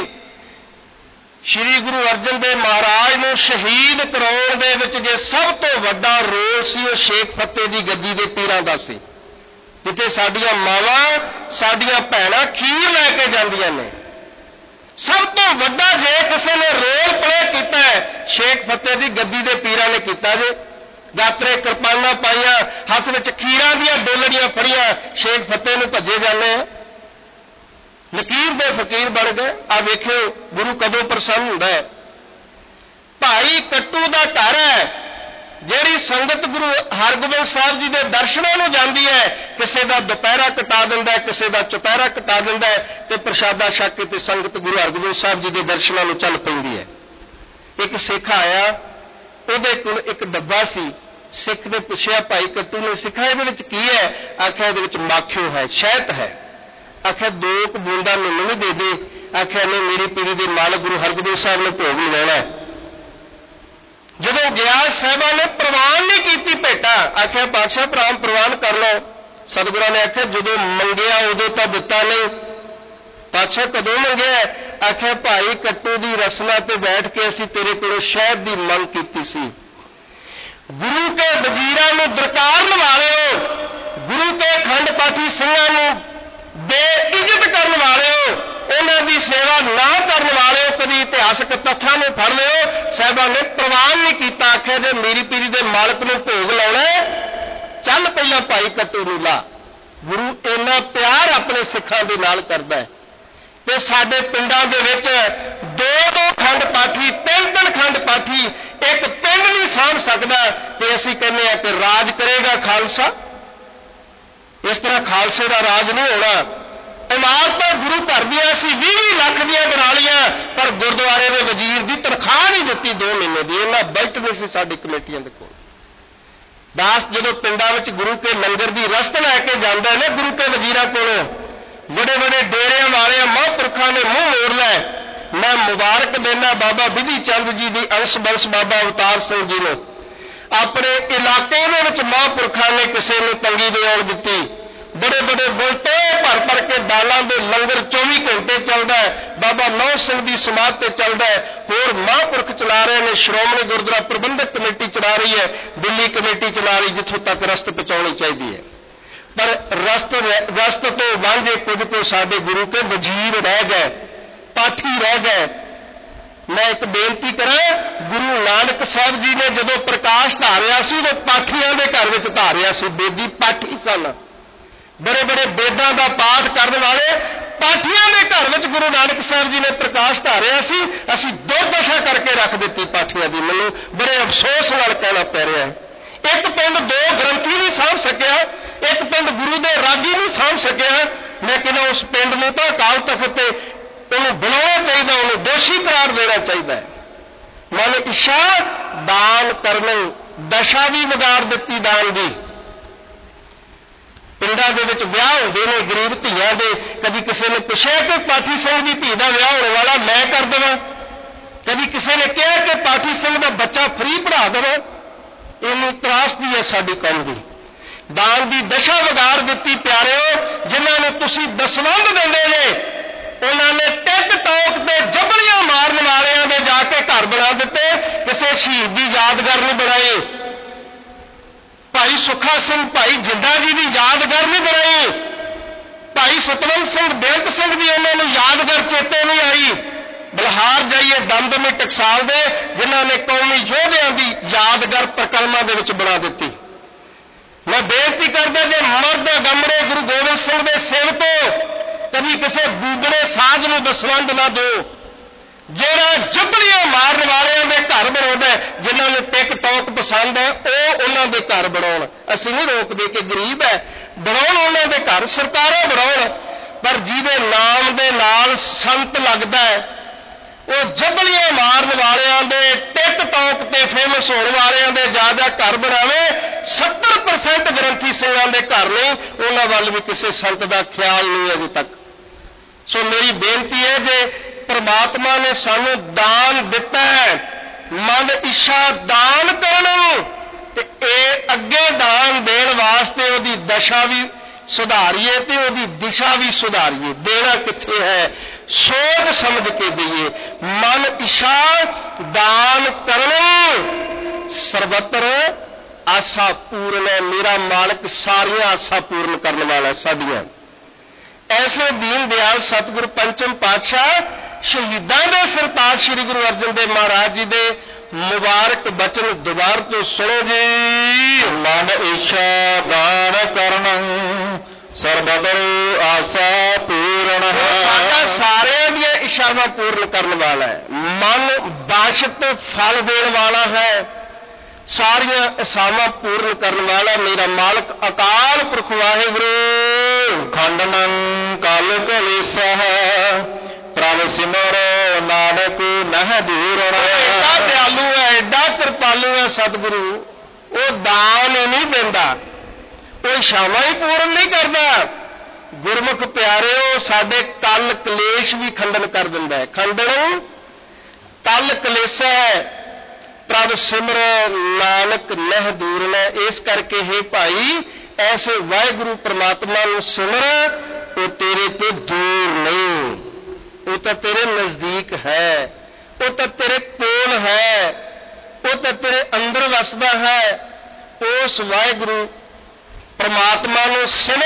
श्री गुरु अर्जन देव महाराज नूं शहीद कराउण दे विच जे सब तो वड्डा रोल सी वो शेख फतेह दी गद्दी दे पीरां दा सी, जिथे साडियां मावां साडियां भैणां खीर लैके जांदियां ने। सब तो वड्डा जे किसी ने रोल प्ले कीता है, शेख फतेह दी गद्दी दे पीरां ने कीता जे। यात्रे किरपाना पाइया, हाथ में खीरां दियां डोलड़ियां फड़ियां, शेख फतेह नूं भजे जाने, लकीर दे फकीर बन गए। आ वेखियो गुरु कदों प्रसन्न हुंदा है। भाई कट्टू दा घर है, जिहड़ी संगत गुरु हरगोबिंद साहिब जी दे दर्शनां नूं जांदी है, किसी दा दुपहरा कटा दिंदा है, किसी दा चुपहरा कटा दिंदा है, ते प्रशादा छक के ते संगत गुरु हरगोबिंद साहिब जी दे दर्शनां नूं चल पैंदी है। एक सिख आया, उहदे कोल एक डब्बा सी। सिख ने पुछया भाई कट्टू ने, सिखा इहदे विच की है? आख्या इहदे विच माखियो है, शहद है। आख्या दो बूंदा मैनूं भी दे दे। आख्या नहीं, मेरी पीढ़ी के मालक गुरु हरगोबिंद साहब ने भोग लगाना है। जदों गया साहिबा ने प्रवान नहीं की भेटा। आख्या पातशाह प्रवान कर लो। सतगुरां ने आख्या जदों मंगिया उदों तो दिता नहीं। पातशाह कदों मंगिया? आख्या भाई कट्टू की रसना ते बैठ के असीं तेरे कोलों शहद की मंग की सी। गुरु के वजीरां नूं दरकार लवा लिओ, गुरु के खंड पाठी ਸਿੰਘਾਂ नूं बेइज्जत करने वाले हो, उन्हां दी सेवा ना करने वाले हो, कभी इतिहासक तथ्यां नूं फड़ लिओ। साहिबां ने प्रवान नहीं कीता। आख्या जे मेरी पीरी दे मालक नूं भोग लाउणा, चल पहलां भाई कट्टू नूं ला। गुरु इन्ना प्यार अपने सिखां दे नाल करदा है। ते साडे पिंडां दे विच दो खंड पाठी, तीन खंड पाठी एक पिंड नहीं साਂਭ सकदा, ते असीं कहने कि राज करेगा खालसा। इस तरह खालसे का राज नहीं होना। इमारतां गुरु घर दियां सी 20 लाख दियां बना लियां, पर गुरुद्वारे के वजीर की तनख्वाह नहीं दी 2 महीने की। इन्ना बजट नहीं सी साडी कमेटियां दे कोल। दास जदों पिंडां विच गुरु के लंगर की रसद लैके जांदा है गुरु के वजीरां कोलों, बड़े बड़े डेरियां वाले महापुरखों ने मुंह मोड़ लै, मैं मुबारक देना बाबा विधि चंद जी की अंश बंश बाबा अवतार सिंह जी ने। अपने इलाके में महापुरखों ने किसी ने तंगी नहीं आउण दित्ती। बड़े बड़े बुलटे भर भर के दालों के लंगर 24 घंटे चलता है। बाबा नौ सिंह की समाध से चलता है। होर महापुरख चला रहे हैं। श्रोमणी गुरुद्वारा प्रबंधक कमेटी चला रही है, दिल्ली कमेटी चला रही, जिथों तक रस्त पहुंचानी चाहिए है। पर रस्त तो वांझे कुछ तो साडे गुरु के वजीर रह गए, पाठी रह गए। मैं एक बेनती करा, गुरु नानक साहब जी ने जदों प्रकाश धारिया सी तो पाठियां के घर में धारिया सी। बेदी पाठी सन, बड़े बड़े बेदां का पाठ करने वाले पाठियां के घर में गुरु नानक साहब जी ने प्रकाश धारिया सी। असीं दुर्दशा करके रख दी पाठियां की। मैनूं बड़े अफसोस नाल कहना पै रहा है। एक पिंड 2 ग्रंथी नहीं सामभ सकिया, एक पिंड गुरु दे रागी नहीं सामभ सकिया। मैं कहना उस पिंड में तो अकाल तख्त ते उन्हें बनाना चाहिए, उन्हें दोषी करार देना चाहिए। मन इच्छा दान करने दशा भी विगाड़ दी दान की। पिंडों के विआह होंदे ने गरीब धीआं दे, कभी किसी ने पुछया कि पाठी सिंह की धी का विआह होने वाला मैं कर देवां, कभी किसी ने कहा कि पाठी सिंह का बच्चा फ्री पढ़ा देवां। इन्नी त्रासदी है साडी कौम की। दान की दशा विगाड़ दी प्यारिओ। जिन्हां नूं तुसीं दसवंध दिंदे ने उन्होंने टिक टोक ते जबड़ियां मारन वालियां दे जाके घर बना दिते, किसी शहीद की यादगार नहीं बनाई। भाई सुखा सिंह भाई जिंदा जी की यादगार नहीं बनाई। भाई सतवंत सिंह बेअंत सिंह की उन्होंने यादगार चेते नहीं आई। बलहार जाइए दमदमी टकसाल दे, जिन्होंने कौमी योधियां की यादगार प्रकरमा दे विच बना दी। मैं बेनती करदा जे मर्द गमड़े गुरु गोबिंद सिंह के सिर तो कभी किसी बूबड़े साध नूं दसवंध ना दो। ਜਿਹੜਾ ਜਬੜੀਆਂ ਮਾਰਨ ਵਾਲਿਆਂ ਦੇ ਘਰ ਬਣਾਉਂਦਾ, ਜਿਨ੍ਹਾਂ ਨੂੰ ਟਿਕ ਟੌਕ ਪਸੰਦ ਹੈ ਉਹ ਉਹਨਾਂ ਦੇ ਘਰ ਬਣਾਉਣ। ਅਸੀਂ ਨਹੀਂ ਰੋਕਦੇ ਕਿ ਗਰੀਬ ਹੈ, ਬਣਾਉਣ ਉਹਨਾਂ ਦੇ ਘਰ, ਸਰਕਾਰਾਂ ਬਣਾਉਣ। ਪਰ ਜਿਹਦੇ ਨਾਮ ਦੇ ਨਾਲ ਸੰਤ ਲੱਗਦਾ ਹੈ ਉਹ ਜਬੜੀਆਂ ਮਾਰਨ ਵਾਲਿਆਂ ਦੇ ਟਿਕ ਟੌਕ ਤੇ ਫੇਮਸ ਹੋਣ ਵਾਲਿਆਂ ਦੇ ਜ਼ਿਆਦਾ ਘਰ ਬਣਾਵੇ। 70% ਗ੍ਰੰਥੀ ਸਿੰਘਾਂ ਦੇ ਘਰ ਨਹੀਂ, ਉਹਨਾਂ ਵੱਲ ਵੀ ਕਿਸੇ ਸੰਤ ਦਾ ਖਿਆਲ ਨਹੀਂ ਅਜੇ तक। सो मेरी बेनती है जे परमात्मा ने सानू दान दिता है, मन इच्छा दान करना ते अगे दान देण वास्ते उहदी दशा भी सुधारिए ते उहदी दिशा भी सुधारिए। देना कित्थे है, सोच समझ के दईए। मन इच्छा दान करना सर्वत्र आशा पूर्ण है। मेरा मालिक सारियां आशा पूर्ण करने वाला साडियां। ऐसे दीन दयाल सतगुरु पंचम पातशाह शहीदां दे सरताज श्री गुरु अर्जन देव महाराज जी दे मुबारक बचन दुबार तो सुनो जी। मन इच्छा दान करना सर्वत्र आशा पूर्ण है। साडा सारियां दी इच्छावां पूर्ण करने वाला है। मन बाशत फल देने वाला है, सारियां इच्छावां पूर्ण करने वाला मेरा मालिक अकाल पुरख वाहिगुरू। खंडनं काल कलेसा प्रभ सिमरो नानक नह दूरना। एडा दयालु है, एडा कृपालु है सतगुरु। वो दान ही नहीं देता, वो इच्छावां ही पूर्ण नहीं करता। गुरमुख प्यारिओ साडे कल कलेश भी खंडन कर दिंदा है। खंडन कल कलेसा है प्रभ सिमरो नानक नह दूरना। इस करके हे भाई ऐसे वाहिगुरु परमात्मा नूं सिमर, वो तेरे तो दूर नहीं, वो तो तेरे नजदीक है, वो तो तेरे कोल है, वो तो तेरे अंदर वसदा है। उस वाहिगुरु परमात्मा नूं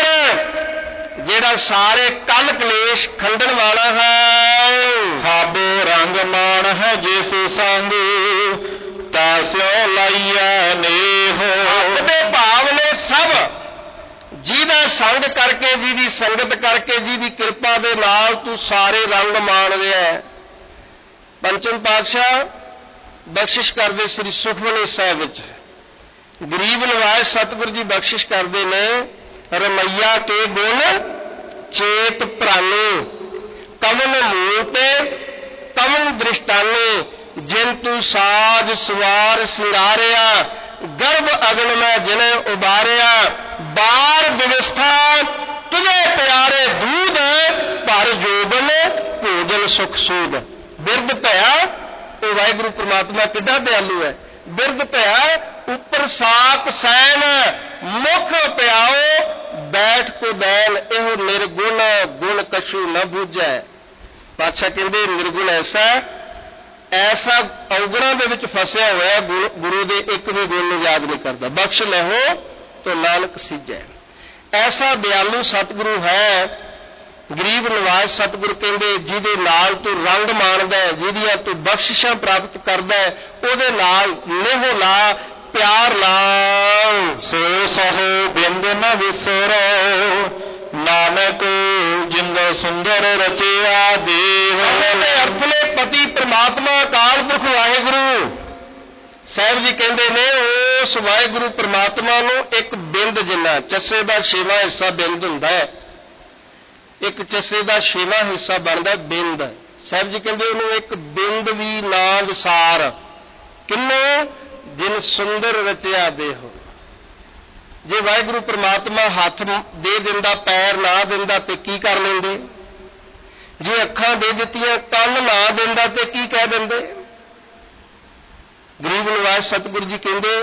सिमर जेड़ा सारे कल कलेश खंडन वाला है। हाबो रंग मान है जिस संग तास्यो लाइया नेहो। अपने भाव ने सब जिहदा संग करके, जिहदी संगत करके, जिहदी कृपा दे नाल तू सारे रंग मान रहा है। पंचम पातशाह बख्शिश करदे श्री सुखमनी साहिब विच गरीब नवाज सतगुरु जी बख्शिश करदे ने, रमैया के गुण चेत प्राणी कवन मूते कवन दृष्टाने। जिन तू साज सवार सिंगारिया गर्भ अगन में जिने उबारिया। बार व्यवस्था तुझे प्यारे दूध पर जोबन भोजन सुख सूद। ਬਿਰਧ ਭਇਆ ਉਹ ਵਾਹਿਗੁਰੂ ਪ੍ਰਮਾਤਮਾ ਕਿੱਡਾ ਦਿਆਲੂ ਹੈ। ਬਿਰਧ ਭਇਆ ਉੱਪਰ ਸਾਕ ਸੈਨ ਮੁਖ ਪਿਆਓ ਬੈਠ ਕੋ ਬੈਲ ਇਹੋ ਨਿਰਗੁਣ ਗੁਣ ਕਛੂ ਨਾ ਬੂਝੈ। ਪਾਤਸ਼ਾਹ ਕਹਿੰਦੇ ਨਿਰਗੁਣ ਐਸਾ ਔਗਣਾਂ ਦੇ ਵਿੱਚ ਫਸਿਆ ਹੋਇਆ ਗੁਰੂ ਦੇ ਇੱਕ ਵੀ ਗੁਣ ਨੂੰ ਯਾਦ ਨਹੀਂ ਕਰਦਾ। ਬਖਸ਼ ਲਹੋ ਤੋ ਨਾਨਕ ਸਿੱਜੈ। ਐਸਾ ਦਿਆਲੂ ਸਤਿਗੁਰੂ ਹੈ। ਗਰੀਬ ਨਿਵਾਜ ਸਤਿਗੁਰੂ ਕਹਿੰਦੇ ਜਿਹਦੇ ਨਾਲ ਤੂੰ ਰੰਗ ਮਾਣਦਾ ਹੈ, ਜਿਹਦੀਆਂ ਤੂੰ ਬਖਸ਼ਿਸ਼ਾਂ ਪ੍ਰਾਪਤ ਕਰਦਾ ਹੈ, ਉਹਦੇ ਨਾਲ ਨੇਹੋ ਲਾ ਪਿਆਰ ਲਾਓ। ਸੋ ਸਹੋ ਬਿੰਦ ਨ ਵਿਸਰੋ ਨਾਨਕ ਜਿੰਦਾ ਸੁੰਦਰ ਰਚਿਆ ਦੇਹ। ਦੇ ਅਰਥ ਨੇ ਪਤੀ ਪ੍ਰਮਾਤਮਾ ਅਕਾਲ ਪੁਰਖ ਵਾਹਿਗੁਰੂ। ਸਾਹਿਬ ਜੀ ਕਹਿੰਦੇ ਨੇ ਉਸ ਵਾਹਿਗੁਰੂ ਪ੍ਰਮਾਤਮਾ ਨੂੰ ਇੱਕ ਬਿੰਦ ਜਿੰਨਾ, ਚੱਸੇ ਦਾ 6ਵਾਂ ਹਿੱਸਾ ਬਿੰਦ ਹੁੰਦਾ ਹੈ, ਇੱਕ ਚੱਸੇ ਦਾ 6ਵਾਂ ਹਿੱਸਾ ਬਣਦਾ ਬਿੰਦ। ਸਾਹਿਬ ਜੀ ਕਹਿੰਦੇ ਉਹਨੂੰ ਇੱਕ ਬਿੰਦ ਵੀ ਨਾ ਵਿਸਾਰ। ਕਿੰਨੂੰ? ਜਿਨ ਸੁੰਦਰ ਰਚਿਆ ਦੇਹ। ਜੇ ਵਾਹਿਗੁਰੂ ਪ੍ਰਮਾਤਮਾ ਹੱਥ ਦੇ ਦਿੰਦਾ, ਪੈਰ ਨਾ ਦਿੰਦਾ ਤੇ ਕੀ ਕਰ ਲੈਂਦੇ? ਜੇ ਅੱਖਾਂ ਦੇ ਦਿੱਤੀਆਂ, ਕੰਨ ਨਾ ਦਿੰਦਾ ਤੇ ਕੀ ਕਹਿ ਦਿੰਦੇ? ਗਰੀਬ ਨਿਵਾਜ ਸਤਿਗੁਰੂ ਜੀ ਕਹਿੰਦੇ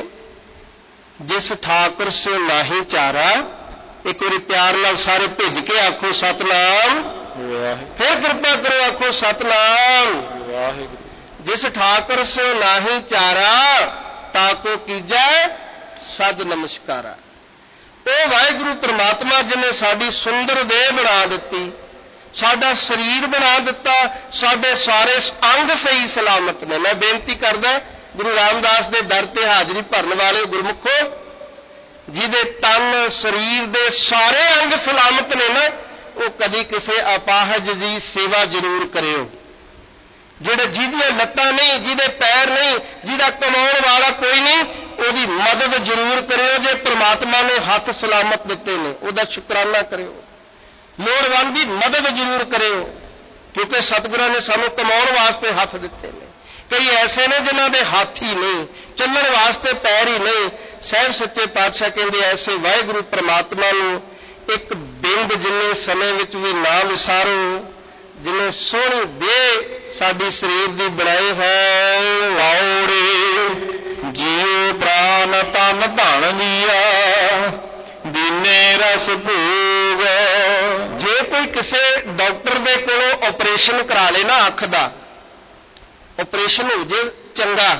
ਜਿਸ ਠਾਕੁਰ ਸੋ ਨਾਹੀ ਚਾਰਾ। ਇੱਕ ਵਾਰੀ ਪਿਆਰ ਨਾਲ ਸਾਰੇ ਭਿੱਜ ਕੇ ਆਖੋ ਸਤਨਾਮ। ਫਿਰ ਕਿਰਪਾ ਕਰੋ ਆਖੋ ਸਤਨਾਮ ਵਾਹਿਗੁਰੂ। ਜਿਸ ਠਾਕੁਰ ਸੋ ਨਾਹੀ ਚਾਰਾ ਤਾਕੋ ਕੀਜੈ ਸਦ ਨਮਸਕਾਰਾ। ਉਹ ਵਾਹਿਗੁਰੂ ਪ੍ਰਮਾਤਮਾ ਜਿਹਨੇ ਸਾਡੀ ਸੁੰਦਰ ਦੇਹ ਬਣਾ ਦਿੱਤੀ, ਸਾਡਾ ਸਰੀਰ ਬਣਾ ਦਿੱਤਾ, ਸਾਡੇ ਸਾਰੇ ਅੰਗ ਸਹੀ ਸਲਾਮਤ ਨੇ। ਮੈਂ ਬੇਨਤੀ ਕਰਦਾ ਗੁਰੂ ਰਾਮਦਾਸ ਦੇ ਦਰ ਤੇ ਹਾਜ਼ਰੀ ਭਰਨ ਵਾਲੇ ਗੁਰਮੁਖੋ, ਜਿਹਦੇ ਤਨ ਸਰੀਰ ਦੇ ਸਾਰੇ ਅੰਗ ਸਲਾਮਤ ਨੇ ਨਾ, ਉਹ ਕਦੀ ਕਿਸੇ ਅਪਾਹਜ ਦੀ ਸੇਵਾ ਜ਼ਰੂਰ ਕਰਿਓ। ਜਿਹੜੇ ਜਿਹਦੀਆਂ ਲੱਤਾਂ ਨਹੀਂ, ਜਿਹਦੇ ਪੈਰ ਨਹੀਂ, ਜਿਹਦਾ ਕਮਾਉਣ ਵਾਲਾ ਕੋਈ ਨਹੀਂ, ਉਹਦੀ ਮਦਦ ਜ਼ਰੂਰ ਕਰਿਓ। ਜੇ ਪ੍ਰਮਾਤਮਾ ਨੇ ਹੱਥ ਸਲਾਮਤ ਦਿੱਤੇ ਨੇ ਉਹਦਾ ਸ਼ੁਕਰਾਨਾ ਕਰਿਓ। ਲੋੜਵੰਦ ਦੀ ਮਦਦ ਜ਼ਰੂਰ ਕਰਿਓ, ਕਿਉਂਕਿ ਸਤਿਗੁਰਾਂ ਨੇ ਸਾਨੂੰ ਕਮਾਉਣ ਵਾਸਤੇ ਹੱਥ ਦਿੱਤੇ ਨੇ। ਕਈ ਐਸੇ ਨੇ ਜਿਨ੍ਹਾਂ ਦੇ ਹੱਥ ਹੀ ਨਹੀਂ, ਚੱਲਣ ਵਾਸਤੇ ਪੈਰ ਹੀ ਨਹੀਂ। ਸਾਹਿਬ ਸੱਚੇ ਪਾਤਸ਼ਾਹ ਕਹਿੰਦੇ ਐਸੇ ਵਾਹਿਗੁਰੂ ਪ੍ਰਮਾਤਮਾ ਨੂੰ ਇੱਕ ਬਿੰਦ ਜਿੰਨੇ ਸਮੇਂ ਵਿੱਚ ਵੀ ਨਾ ਵਿਸਾਰੋ। ਜਿੰਨੇ ਸੋਹਣੀ ਦੇਹ ਸਾਡੀ ਸਰੀਰ ਦੀ ਬਣਾਈ ਹੈ। ਵਾਉੜੇ ਜੀਉ ਪ੍ਰਾਨ ਤਨ ਧਨ ਦੀਆ ਦੀਨੇ ਰਸ ਭੋਗ। ਜੇ ਕੋਈ ਕਿਸੇ ਡਾਕਟਰ ਦੇ ਕੋਲੋਂ ਆਪਰੇਸ਼ਨ ਕਰਾ ਲੇ ਨਾ, ਅੱਖ ਦਾ ਆਪਰੇਸ਼ਨ ਹੋ ਜੇ, ਚੰਗਾ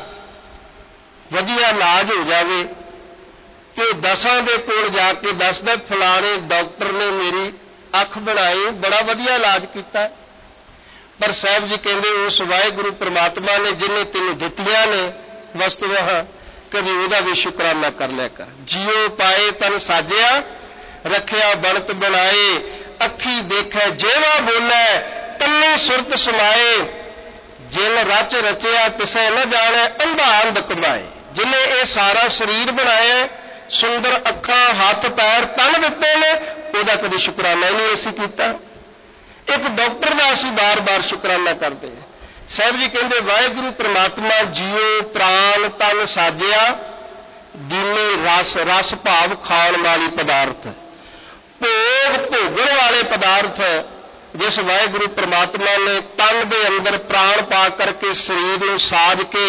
ਵਧੀਆ ਇਲਾਜ ਹੋ ਜਾਵੇ, ਕਿ 10 ਦੇ ਕੋਲ ਜਾ ਕੇ ਦੱਸਦਾ ਫਲਾਣੇ ਡਾਕਟਰ ਨੇ ਮੇਰੀ ਅੱਖ ਬਣਾਈ, ਬੜਾ ਵਧੀਆ ਇਲਾਜ ਕੀਤਾ। ਪਰ ਸਾਹਿਬ ਜੀ ਕਹਿੰਦੇ ਉਸ ਵਾਹਿਗੁਰੂ ਪ੍ਰਮਾਤਮਾ ਨੇ ਜਿਹਨੇ ਤੈਨੂੰ ਦਿੱਤੀਆਂ ਨੇ ਵਸਤੂਆਂ, ਕਦੀ ਉਹਦਾ ਵੀ ਸ਼ੁਕਰਾਨਾ ਕਰ ਲਿਆ ਕਰ। ਜੀਉ ਪਾਏ ਤਨ ਸਾਜਿਆ ਰੱਖਿਆ ਬਣਤ ਬਣਾਏ। ਅੱਖੀ ਦੇਖੈ ਜੇਵਾ ਬੋਲੇ ਕੰਨੀ ਸੁਰਤ ਸਮਾਏ। ਜਿਨ ਰਚ ਰਚਿਆ ਤਿਸੈ ਨ ਜਾਣੈ ਅੰਧਾ ਅੰਧ ਕਮਾਏ। ਜਿਹਨੇ ਇਹ ਸਾਰਾ ਸਰੀਰ ਬਣਾਇਆ, ਸੁੰਦਰ ਅੱਖਾਂ, ਹੱਥ, ਪੈਰ, ਤਨ ਦਿੱਤੇ ਨੇ, ਉਹਦਾ ਕਦੇ ਸ਼ੁਕਰਾਨਾ ਨਹੀਂ ਅਸੀਂ ਕੀਤਾ। ਇੱਕ ਡਾਕਟਰ ਦਾ ਅਸੀਂ ਬਾਰ-ਬਾਰ ਸ਼ੁਕਰਾਨਾ ਕਰਦੇ। ਸਾਹਿਬ ਜੀ ਕਹਿੰਦੇ ਵਾਹਿਗੁਰੂ ਪ੍ਰਮਾਤਮਾ ਜੀਉ ਪ੍ਰਾਣ ਤਨ ਸਾਜਿਆ ਦੀਨੇ ਰਸ। ਰਸ ਭਾਵ ਖਾਣ ਵਾਲੀ ਪਦਾਰਥ, ਭੋਗ ਭੋਗਣ ਵਾਲੇ ਪਦਾਰਥ। ਜਿਸ ਵਾਹਿਗੁਰੂ ਪ੍ਰਮਾਤਮਾ ਨੇ ਤਨ ਦੇ ਅੰਦਰ ਪ੍ਰਾਣ ਪਾ ਕਰਕੇ ਸਰੀਰ ਨੂੰ ਸਾਜ ਕੇ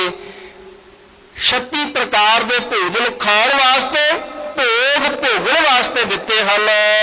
36 ਪ੍ਰਕਾਰ ਦੇ ਭੋਜਨ ਖਾਣ ਵਾਸਤੇ, ਭੋਗ ਭੋਗਣ ਵਾਸਤੇ ਦਿੱਤੇ ਹਨ।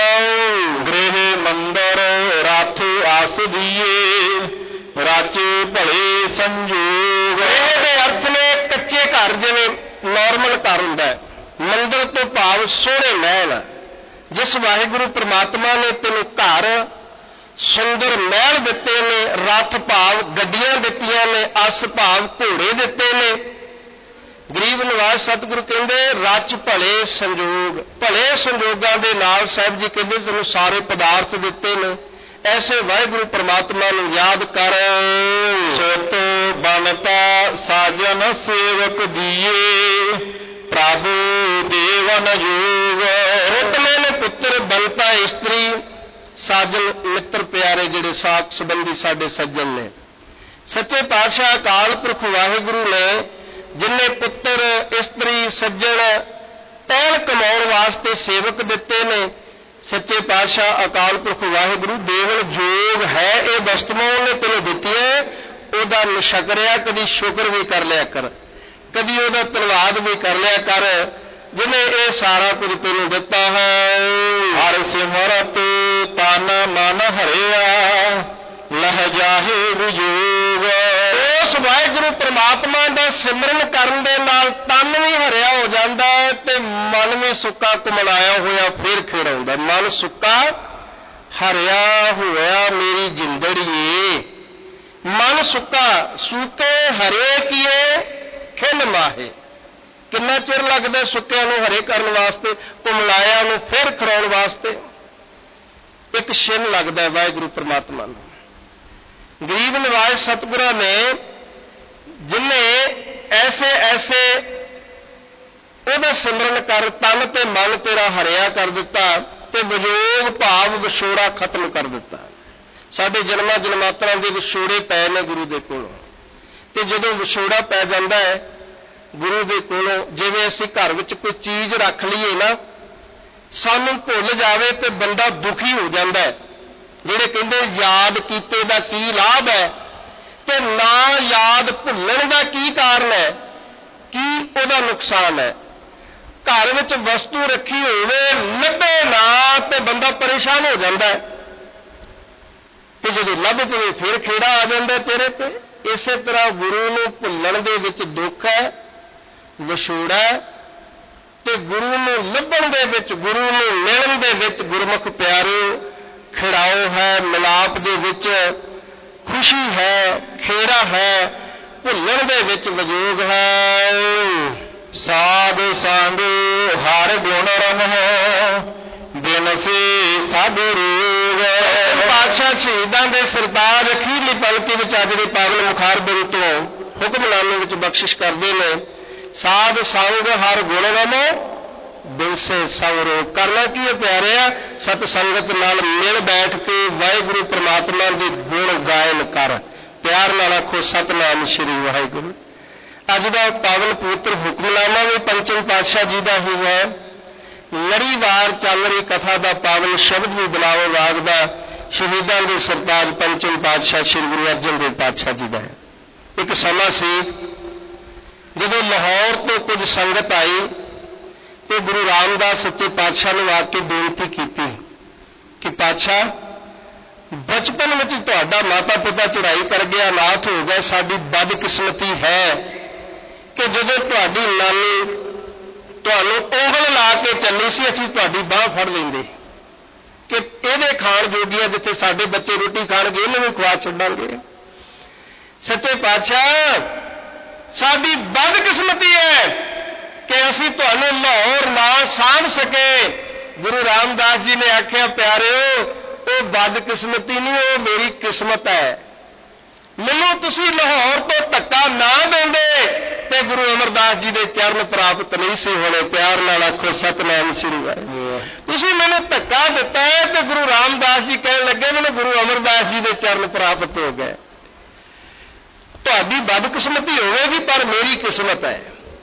ਗ੍ਰਹਿ ਮੰਦਰ ਰਥ ਆਸ ਦੀਏ ਰਾਚੇ ਭਲੇ ਸੰਜੋਗ। ਇਹਦੇ ਅਰਥ ਨੇ ਕੱਚੇ ਘਰ, ਜਿਵੇਂ ਨਾਰਮਲ ਘਰ ਹੁੰਦਾ ਹੈ। ਮੰਦਰ ਤੋਂ ਭਾਵ ਸੋਹਣੇ ਮਹਿਲ। ਜਿਸ ਵਾਹਿਗੁਰੂ ਪ੍ਰਮਾਤਮਾ ਨੇ ਤੈਨੂੰ ਘਰ ਸੁੰਦਰ ਮਹਿਲ ਦਿੱਤੇ ਨੇ, ਰਥ ਭਾਵ ਗੱਡੀਆਂ ਦਿੱਤੀਆਂ ਨੇ, ਅਸ ਭਾਵ ਘੋੜੇ ਦਿੱਤੇ ਨੇ। ਗਰੀਬ ਨਿਵਾਜ ਸਤਿਗੁਰੂ ਕਹਿੰਦੇ ਰਚ ਭਲੇ ਸੰਜੋਗ। ਭਲੇ ਸੰਜੋਗਾਂ ਦੇ ਨਾਲ ਸਾਹਿਬ ਜੀ ਕਹਿੰਦੇ ਤੈਨੂੰ ਸਾਰੇ ਪਦਾਰਥ ਦਿੱਤੇ ਨੇ। ਐਸੇ ਵਾਹਿਗੁਰੂ ਪ੍ਰਮਾਤਮਾ ਨੂੰ ਯਾਦ ਕਰ। ਸੁਤ ਬਣਤਾ ਸਾਜਨ ਸੇਵਕ ਦੀਏ ਪ੍ਰਭੂ ਦੇਵਨ ਜੋਗ। ਰੁੱਤ ਮੈਨੇ ਪੁੱਤਰ ਬਣਤਾ ਇਸਤਰੀ। ਸਾਜਨ ਮਿੱਤਰ ਪਿਆਰੇ ਜਿਹੜੇ ਸਾਕ ਸੰਬੰਧੀ ਸਾਡੇ ਸੱਜਣ ਨੇ। ਸੱਚੇ ਪਾਤਸ਼ਾਹ ਅਕਾਲ ਪੁਰਖ ਵਾਹਿਗੁਰੂ ਨੇ ਜਿੰਨੇ ਪੁੱਤਰ, ਇਸਤਰੀ, ਸੱਜਣ, ਤੈਲ ਕਮਾਉਣ ਵਾਸਤੇ ਸੇਵਕ ਦਿੱਤੇ ਨੇ, ਸੱਚੇ ਪਾਤਸ਼ਾਹ ਅਕਾਲ ਪੁਰਖ ਵਾਹਿਗੁਰੂ ਦੇਵਨ ਜੋਗ ਹੈ। ਇਹ ਵਸਤੂਆਂ ਉਹਨੇ ਤੈਨੂੰ ਦਿੱਤੀਆਂ, ਉਹਦਾ ਨਸ਼ਕਰਿਆ, ਕਦੀ ਸ਼ੁਕਰ ਵੀ ਕਰ ਲਿਆ ਕਰ, ਕਦੀ ਉਹਦਾ ਧੰਨਵਾਦ ਵੀ ਕਰ ਲਿਆ ਕਰ ਜਿਹਨੇ ਇਹ ਸਾਰਾ ਕੁਝ ਤੈਨੂੰ ਦਿੱਤਾ ਹੈ। ਹਰ ਸਿਮਰਤ ਤਨ ਮਨ ਹਰਿਆ ਲਹਿ ਜਾਹੇ ਵਿਜੋਗ। ਉਸ ਵਾਹਿਗੁਰੂ ਪ੍ਰਮਾਤਮਾ ਦਾ ਸਿਮਰਨ ਕਰਨ ਦੇ ਨਾਲ ਤਨ ਵੀ ਹਰਿਆ ਹੋ ਜਾਂਦਾ ਹੈ ਤੇ ਮਨ ਵੀ ਸੁੱਕਾ ਕੁਮਲਾਇਆ ਹੋਇਆ ਫਿਰ ਖਿੜਾਉਂਦਾ। ਮਨ ਸੁੱਕਾ ਹਰਿਆ ਹੋਇਆ ਮੇਰੀ ਜਿੰਦੜੀਏ, ਮਨ ਸੁੱਕਾ ਸੂਕੇ ਹਰੇ ਕੀਏ ਖਿਲ ਮਾਹੇ। ਕਿੰਨਾ ਚਿਰ ਲੱਗਦਾ ਸੁੱਕਿਆਂ ਨੂੰ ਹਰੇ ਕਰਨ ਵਾਸਤੇ, ਕੁਮਲਾਇਆ ਨੂੰ ਫਿਰ ਖਿੜਾਉਣ ਵਾਸਤੇ? ਇੱਕ ਛਿਨ ਲੱਗਦਾ ਵਾਹਿਗੁਰੂ ਪ੍ਰਮਾਤਮਾ ਨੂੰ। ਗਰੀਬ ਨਿਵਾਜ ਸਤਿਗੁਰਾਂ ਨੇ ਜਿਨੇ ਐਸੇ ਐਸੇ ਉਹਦਾ ਸਿਮਰਨ ਕਰ ਤਨ ਤੇ ਮਨ ਤੇਰਾ ਹਰਿਆ ਕਰ ਦਿੱਤਾ ਤੇ ਵਿਜੋਗ ਭਾਵ ਵਿਛੋੜਾ ਖਤਮ ਕਰ ਦਿੱਤਾ। ਸਾਡੇ ਜਨਮਾਂ ਜਨਮਾਂਤਰਾਂ ਦੇ ਵਿਛੋੜੇ ਪਏ ਨੇ ਗੁਰੂ ਦੇ ਕੋਲੋਂ, ਤੇ ਜਦੋਂ ਵਿਛੋੜਾ ਪੈ ਜਾਂਦਾ ਹੈ ਗੁਰੂ ਦੇ ਕੋਲੋਂ, ਜਿਵੇਂ ਅਸੀਂ ਘਰ ਵਿੱਚ ਕੋਈ ਚੀਜ਼ ਰੱਖ ਲਈਏ ਨਾ, ਸਾਨੂੰ ਭੁੱਲ ਜਾਵੇ ਤੇ ਬੰਦਾ ਦੁਖੀ ਹੋ ਜਾਂਦਾ ਹੈ। ਜਿਹੜੇ ਕਹਿੰਦੇ ਯਾਦ ਕੀਤੇ ਦਾ ਕੀ ਲਾਭ ਹੈ ਤੇ ਨਾ ਯਾਦ ਭੁੱਲਣ ਦਾ ਕੀ ਕਾਰਨ ਹੈ, ਕੀ ਉਹਦਾ ਨੁਕਸਾਨ ਹੈ। ਘਰ ਵਿੱਚ ਵਸਤੂ ਰੱਖੀ ਹੋਵੇ ਲੱਭੇ ਨਾ ਤੇ ਬੰਦਾ ਪਰੇਸ਼ਾਨ ਹੋ ਜਾਂਦਾ ਹੈ, ਤੇ ਜਦੋਂ ਲੱਭ ਪਵੇ ਫਿਰ ਖੇੜਾ ਆ ਜਾਂਦਾ ਤੇਰੇ ਤੇ। ਇਸੇ ਤਰ੍ਹਾਂ ਗੁਰੂ ਨੂੰ ਭੁੱਲਣ ਦੇ ਵਿੱਚ ਦੁੱਖ ਹੈ, ਵਿਛੋੜਾ ਹੈ, ਤੇ ਗੁਰੂ ਨੂੰ ਲੱਭਣ ਦੇ ਵਿੱਚ, ਗੁਰੂ ਨੂੰ ਮਿਲਣ ਦੇ ਵਿੱਚ ਗੁਰਮੁਖ ਪਿਆਰਿਓ ਖਿੜਾਓ ਹੈ, ਮਿਲਾਪ ਦੇ ਵਿੱਚ ਖੁਸ਼ੀ ਹੈ, ਖੇੜਾ ਹੈ, ਭੁੱਲਣ ਦੇ ਵਿੱਚ ਵਿਜੋਗ ਹੈ। ਸਾਧ ਸੰਗ ਹਰ ਗੁਣ ਰਮਹੁ ਬਿਨਸੀ ਸਭ ਰੋਗ। ਪਾਤਸ਼ਾਹ ਸ਼ਹੀਦਾਂ ਦੇ ਸਰਤਾਜ ਅਖੀਰਲੀ ਪੰਕਤੀ ਵਿੱਚ ਅੱਜ ਦੇ ਪਾਵਨ ਮੁਖਾਰਬਿੰਦ ਤੋਂ ਹੁਕਮਨਾਮੇ ਵਿੱਚ ਬਖਸ਼ਿਸ਼ ਕਰਦੇ ਨੇ, ਸਾਧ ਸੰਗ ਹਰ ਗੁਣ ਰਮਹੁ ਬਿਨਸੇ ਸਭ ਰੋਗ। ਕਰਨਾ ਕੀ ਹੈ ਪਿਆਰਿਆ? ਸਤ ਸੰਗਤ ਨਾਲ ਮਿਲ ਬੈਠ ਕੇ ਵਾਹਿਗੁਰੂ ਪ੍ਰਮਾਤਮਾ ਦੇ ਗੁਣ ਗਾਇਨ ਕਰ। ਪਿਆਰ ਨਾਲ ਆਖੋ ਸਤਨਾਮ ਸ਼੍ਰੀ ਵਾਹਿਗੁਰੂ। ਅੱਜ ਦਾ ਪਾਵਨ ਪਵਿੱਤਰ ਹੁਕਮਨਾਮਾ ਵੀ ਪੰਚਮ ਪਾਤਸ਼ਾਹ ਜੀ ਦਾ ਹੀ ਹੈ। ਲੜੀਵਾਰ ਚੱਲ ਰਹੀ ਕਥਾ ਦਾ ਪਾਵਨ ਸ਼ਬਦ ਵੀ ਬੁਲਾਓ ਰਾਗ ਦਾ ਸ਼ਹੀਦਾਂ ਦੇ ਸਰਤਾਜ ਪੰਚਮ ਪਾਤਸ਼ਾਹ ਸ਼੍ਰੀ ਗੁਰੂ ਅਰਜਨ ਦੇਵ ਪਾਤਸ਼ਾਹ ਜੀ ਦਾ ਹੈ। ਇੱਕ ਸਮਾਂ ਸੀ ਜਦੋਂ ਲਾਹੌਰ ਤੋਂ ਕੁਝ ਸੰਗਤ ਆਈ ਤੇ ਗੁਰੂ ਰਾਮਦਾਸ ਸੱਚੇ ਪਾਤਸ਼ਾਹ ਨੂੰ ਆ ਕੇ ਬੇਨਤੀ ਕੀਤੀ ਕਿ ਪਾਤਸ਼ਾਹ, ਬਚਪਨ ਵਿੱਚ ਤੁਹਾਡਾ ਮਾਤਾ ਪਿਤਾ ਚੜ੍ਹਾਈ ਕਰ ਗਿਆ, ਅਨਾਥ ਹੋ ਗਏ। ਸਾਡੀ ਬਦਕਿਸਮਤੀ ਹੈ ਕਿ ਜਦੋਂ ਤੁਹਾਡੀ ਨਾਨੀ ਤੁਹਾਨੂੰ ਉਂਗਲ ਲਾ ਕੇ ਚੱਲੀ ਸੀ, ਅਸੀਂ ਤੁਹਾਡੀ ਬਾਂਹ ਫੜ ਲੈਂਦੇ ਕਿ ਇਹਦੇ ਖਾਣ ਜੋਗੀਆਂ ਜਿੱਥੇ ਸਾਡੇ ਬੱਚੇ ਰੋਟੀ ਖਾਣਗੇ ਇਹਨੂੰ ਵੀ ਖਵਾ ਛੱਡਾਂਗੇ। ਸੱਚੇ ਪਾਤਸ਼ਾਹ, ਸਾਡੀ ਬਦਕਿਸਮਤੀ ਹੈ ਕਿ ਅਸੀਂ ਤੁਹਾਨੂੰ ਲਾਹੌਰ ਨਾ ਸਾਂਭ ਸਕੇ। ਗੁਰੂ ਰਾਮਦਾਸ ਜੀ ਨੇ ਆਖਿਆ, ਪਿਆਰਿਓ ਉਹ ਬਦਕਿਸਮਤੀ ਨਹੀਂ, ਉਹ ਮੇਰੀ ਕਿਸਮਤ ਹੈ। ਮੈਨੂੰ ਤੁਸੀਂ ਲਾਹੌਰ ਤੋਂ ਧੱਕਾ ਨਾ ਦਿੰਦੇ ਤੇ ਗੁਰੂ ਅਮਰਦਾਸ ਜੀ ਦੇ ਚਰਨ ਪ੍ਰਾਪਤ ਨਹੀਂ ਸੀ ਹੋਣੇ। ਪਿਆਰ ਨਾਲ ਆਖੋ ਸਤਨਾਮ ਸ੍ਰੀ ਵਾਹਿਗੁਰੂ। ਤੁਸੀਂ ਮੈਨੂੰ ਧੱਕਾ ਦਿੱਤਾ ਹੈ ਤੇ ਗੁਰੂ ਰਾਮਦਾਸ ਜੀ ਕਹਿਣ ਲੱਗੇ ਮੈਨੂੰ ਗੁਰੂ ਅਮਰਦਾਸ ਜੀ ਦੇ ਚਰਨ ਪ੍ਰਾਪਤ ਹੋ ਗਏ। ਤੁਹਾਡੀ ਬਦਕਿਸਮਤੀ ਹੋਵੇਗੀ ਪਰ ਮੇਰੀ ਕਿਸਮਤ ਹੈ।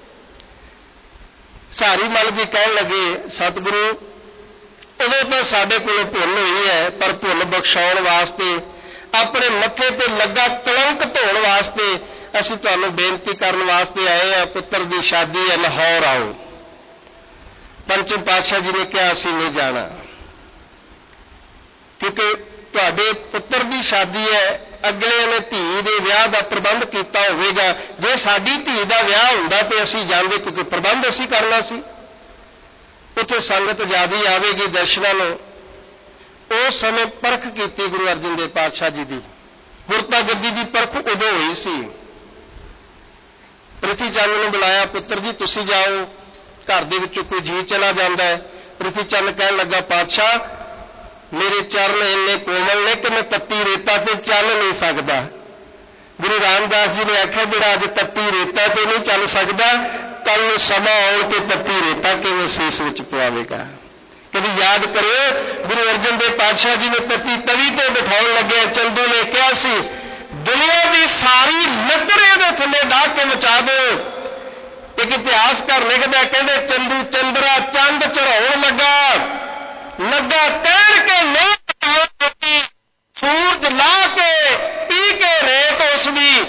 ਸਾਰੀ ਮਲ ਜੀ ਕਹਿਣ ਲੱਗੇ, ਸਤਿਗੁਰੂ ਉਦੋਂ ਤਾਂ ਸਾਡੇ ਕੋਲ ਭੁੱਲ ਹੋਈ ਹੈ, ਪਰ ਭੁੱਲ ਬਖਸ਼ਾਉਣ ਵਾਸਤੇ, ਆਪਣੇ ਮੱਥੇ ਤੇ ਲੱਗਾ ਕਲੰਕ ਧੋਣ ਵਾਸਤੇ ਅਸੀਂ ਤੁਹਾਨੂੰ ਬੇਨਤੀ ਕਰਨ ਵਾਸਤੇ ਆਏ ਹਾਂ। ਪੁੱਤਰ ਦੀ ਸ਼ਾਦੀ ਹੈ, ਲਾਹੌਰ ਆਓ। ਪੰਚਮ ਪਾਤਸ਼ਾਹ ਜੀ ਨੇ ਕਿਹਾ ਅਸੀਂ ਨਹੀਂ ਜਾਣਾ, ਕਿਉਂਕਿ ਤੁਹਾਡੇ ਪੁੱਤਰ ਦੀ ਸ਼ਾਦੀ ਹੈ, ਅਗਲੇ ਨੇ ਧੀ ਦੇ ਵਿਆਹ ਦਾ ਪ੍ਰਬੰਧ ਕੀਤਾ ਹੋਵੇਗਾ। ਜੇ ਸਾਡੀ ਧੀ ਦਾ ਵਿਆਹ ਹੁੰਦਾ ਤੇ ਅਸੀਂ ਜਾਂਦੇ, ਕਿਉਂਕਿ ਪ੍ਰਬੰਧ ਅਸੀਂ ਕਰਨਾ ਸੀ। ਉੱਥੇ ਸੰਗਤ ਜ਼ਿਆਦਾ ਆਵੇਗੀ ਦਰਸ਼ਨਾਂ ਨੂੰ। ਉਸ ਸਮੇਂ ਪਰਖ ਕੀਤੀ ਗੁਰੂ ਅਰਜਨ ਦੇਵ ਪਾਤਸ਼ਾਹ ਜੀ ਦੀ। ਗੁਰਤਾ ਗੱਦੀ ਦੀ ਪਰਖ ਉਦੋਂ ਹੋਈ ਸੀ। ਪ੍ਰਿਥੀ ਚੰਦ ਨੂੰ ਬੁਲਾਇਆ, ਪੁੱਤਰ ਜੀ ਤੁਸੀਂ ਜਾਓ। ਘਰ ਦੇ ਵਿੱਚੋਂ ਕੋਈ ਜੀ ਚਲਾ ਜਾਂਦਾ ਹੈ। ਪ੍ਰਿਥੀ ਚੰਦ ਕਹਿਣ ਲੱਗਾ, ਪਾਤਸ਼ਾਹ ਮੇਰੇ ਚਰਨ ਇੰਨੇ ਕੋਮਲ ਨੇ ਕਿ ਮੈਂ ਤੱਤੀ ਰੇਤਾ ਤੇ ਚੱਲ ਨਹੀਂ ਸਕਦਾ। ਗੁਰੂ ਰਾਮਦਾਸ ਜੀ ਨੇ ਆਖਿਆ, ਜਿਹੜਾ ਅੱਜ ਤੱਤੀ ਰੇਤਾ ਤੇ ਨਹੀਂ ਚੱਲ ਸਕਦਾ, ਕੱਲ ਨੂੰ ਸਮਾਂ ਆਉਣ ਤੇ ਤੱਤੀ ਰੇਤਾ ਕਿਵੇਂ ਸੀਸ ਵਿੱਚ ਪਵਾਵੇਗਾ। ਕਦੀ ਯਾਦ ਕਰਿਓ, ਗੁਰੂ ਅਰਜਨ ਦੇਵ ਪਾਤਸ਼ਾਹ ਜੀ ਨੇ ਤੱਤੀ ਤਵੀ ਤੇ ਬਿਠਾਉਣ ਲੱਗੇ। ਚੰਦੂ ਨੇ ਕਿਹਾ ਸੀ, ਦੁਨੀਆ ਦੀ ਸਾਰੀ ਲੱਕੜ ਇਹਦੇ ਥੱਲੇ ਢਾ ਕੇ ਮਚਾ ਦਿਓ। ਇੱਕ ਇਤਿਹਾਸਕਾਰ ਲਿਖਦਾ, ਕਹਿੰਦੇ ਚੰਦੂ ਚੰਦਰਾ ਚੰਦ ਚੜਾਉਣ ਲੱਗਾ ਕਹਿਣ ਕੇ ਨਹੀਂ, ਸੂਰਜ ਲਾ ਕੇ ਪੀ ਕੇ ਰੇਤ ਉਸ ਦੀ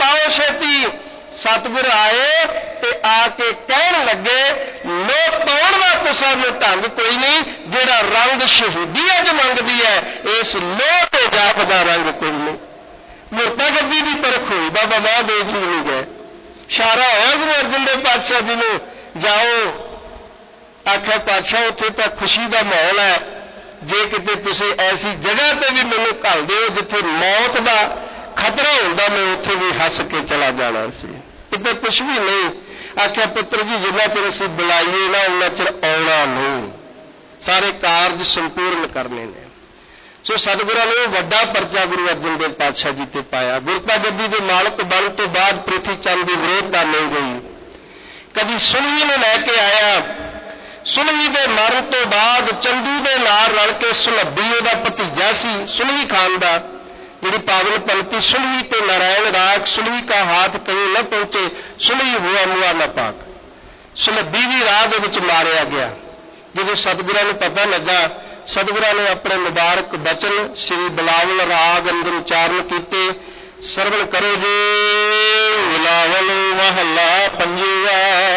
पाओ छेती। सतगुर आए ते आके कहन लगे लोग पाउण दा तुसां ढंग कोई नहीं, जेड़ा रंग शहीदी अज मंगदी है इस लोह ते जापदा रंग कोई नहीं। मूर्ता गद्दी की परख हुई, बाबा महादेव जी नहीं गए, इशारा होया गुरु अर्जन देव पातशाह जी ने जाओ। आख्या पातशाह उत्थे तो खुशी का माहौल है, जे किते तुसीं ऐसी जगह पर भी मैनूं घल दिओ जिथे मौत का खतरा होंदा, मैं उत्थे भी हस के चला जाना सी, किते कुछ भी नहीं। आख्या पुत्र जी जिन्ना चिर असीं बुलाईए ना उन्ना चिर आउणा नहीं, सारे कारज संपूर्ण करने ने। सो सतगुरां ने वड्डा परचा गुरु अर्जन देव पातशाह जी ते पाया। गुरता गद्दी के मालक बन तो बाद प्रिथी चंद की विरोधता नहीं गई। कभी सुलही नूं लैके आया, सुलही के मरण तो बाद चंदू के नाल रल के सुलभी उहदा भतीजा सी सुलही खान का, जिहड़ी पावन पंक्ति सुलही ते नारायण राग सुलही का हाथ कहीं न पहुंचे, सुलही हुआ मुआ न पाक। सुलभी भी राह दे विच मारिया गया। जो सतगुरां नूं पता लगा, सतगुरां ने अपने मुबारक बचन श्री बिलावल राग अंदर उचारण किए। सरवण करो जी। बिलावल महला पंजवा,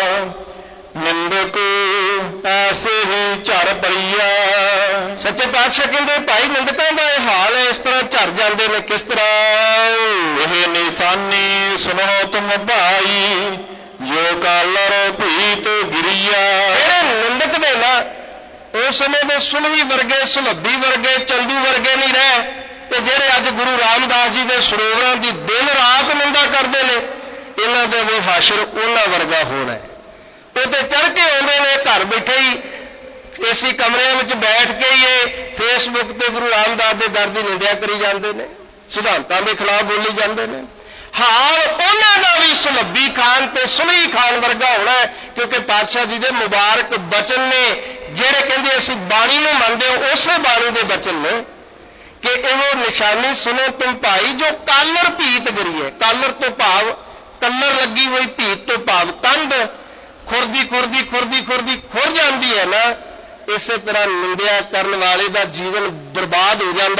निंदक ऐसे ही झर पईया। सच्चे पातशाह कहते भाई निंदकों का यह हाल है, इस तरह झर जाते हैं। किस तरह? यह निशानी सुनो तुम भाई, जो कालर भीत गिरिया। निंदक ने ना उस समय में सुलही वर्गे सुलभी वर्गे चंदू वर्गे नहीं रहे, तो जेड़े अज गुरु रामदास जी के सरोवरों की दिन रात निंदा करते हैं, इन्हों का भी हाशर उन्होंने वर्गा होना है। तो चढ़ के आते हैं घर बैठे ही एसी कमरे में बैठ के ही फेसबुक पर गुरु रामदास के दर की निंदा करी जाते हैं, सिद्धांतों के खिलाफ बोली जाते हैं। हाल उन्होंने भी सुलभी खान ते सुलही खान वर्गा होना है, क्योंकि पातशाह जी के मुबारक बचन ने जेड़े कहते असीं बाणी नूं मनदे हो, उस बाणी के बचन ने कि इहो निशानी सुनो तुम भाई, जो कालर भीत गिरी है। कालर तो भाव कलर लगी हुई, भीत तो भाव कंध खुरदी खुरदी खुरदी खुरदी खुर जाती है ना, इस तरह निंदिया करने वाले का जीवन बर्बाद हो जाता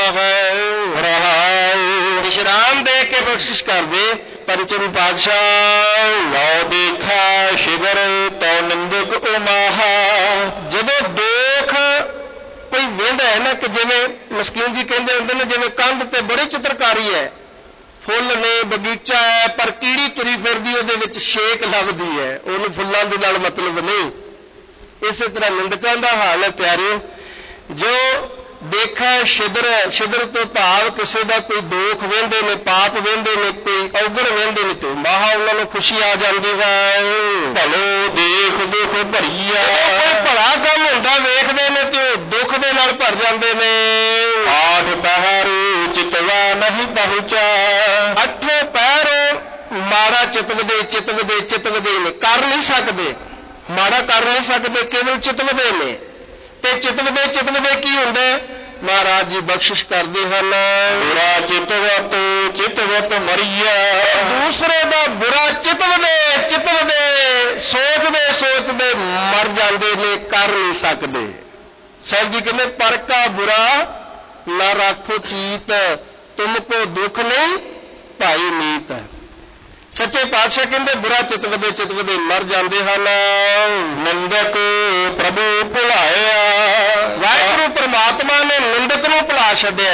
है। विश्राम दे के बख्शिश कर दे। पंचम पातशाह लो देखा शिवर तो निंदक उमाहा। जब दुख कोई वेंदा है ना कि जिवें मस्कीन जी कहते होंगे ने, जिवें कंध ते बड़ी चित्रकारी है, फुल ने बगीचा है, पर कीड़ी तुरी फिरदी उहदे विच छेक लभदी है, उहनूं फुल्लां दे नाल मतलब नहीं। इस तरह निंदकों का हाल है प्यारे। जो देखा शिदर, शिदर तो भाव किसी का कोई दुख वेंदे ने, पाप वेंदे ने, कोई अवगुण वेंदे ने, तो महा उन्होंने खुशी आ जाती है। भलो देख दुख भरीआ। कोई भला काम होंदा वेखदे ने तो दुख दे नाल भर जाते ने। आठ पहर चितवा नहीं पहुंचा। अठों पैर माड़ा चितवदे चितवदे चितवदे ने, कर नहीं सकते, माड़ा कर नहीं सकते, केवल चितवदे ने। ते चितवदे चितवदे की हुंदा महाराज जी बख्शिश करते हैं। बुरा चितवत चितवत मरिया। दूसरे का बुरा चितवदे चितवदे सोचते सोचते मर जाते ने, कर नहीं सकते। साहब जी कहते पर का बुरा ना राखो चीत, तुमको दुख नहीं भाई नीत। सच्चे पातशाह कहते बुरा चितवदे चितवदे मर जाते हैं। निंदक प्रभु भुलाया। वाहिगुरू परमात्मा ने निंदक नूं भुला छड्डिया।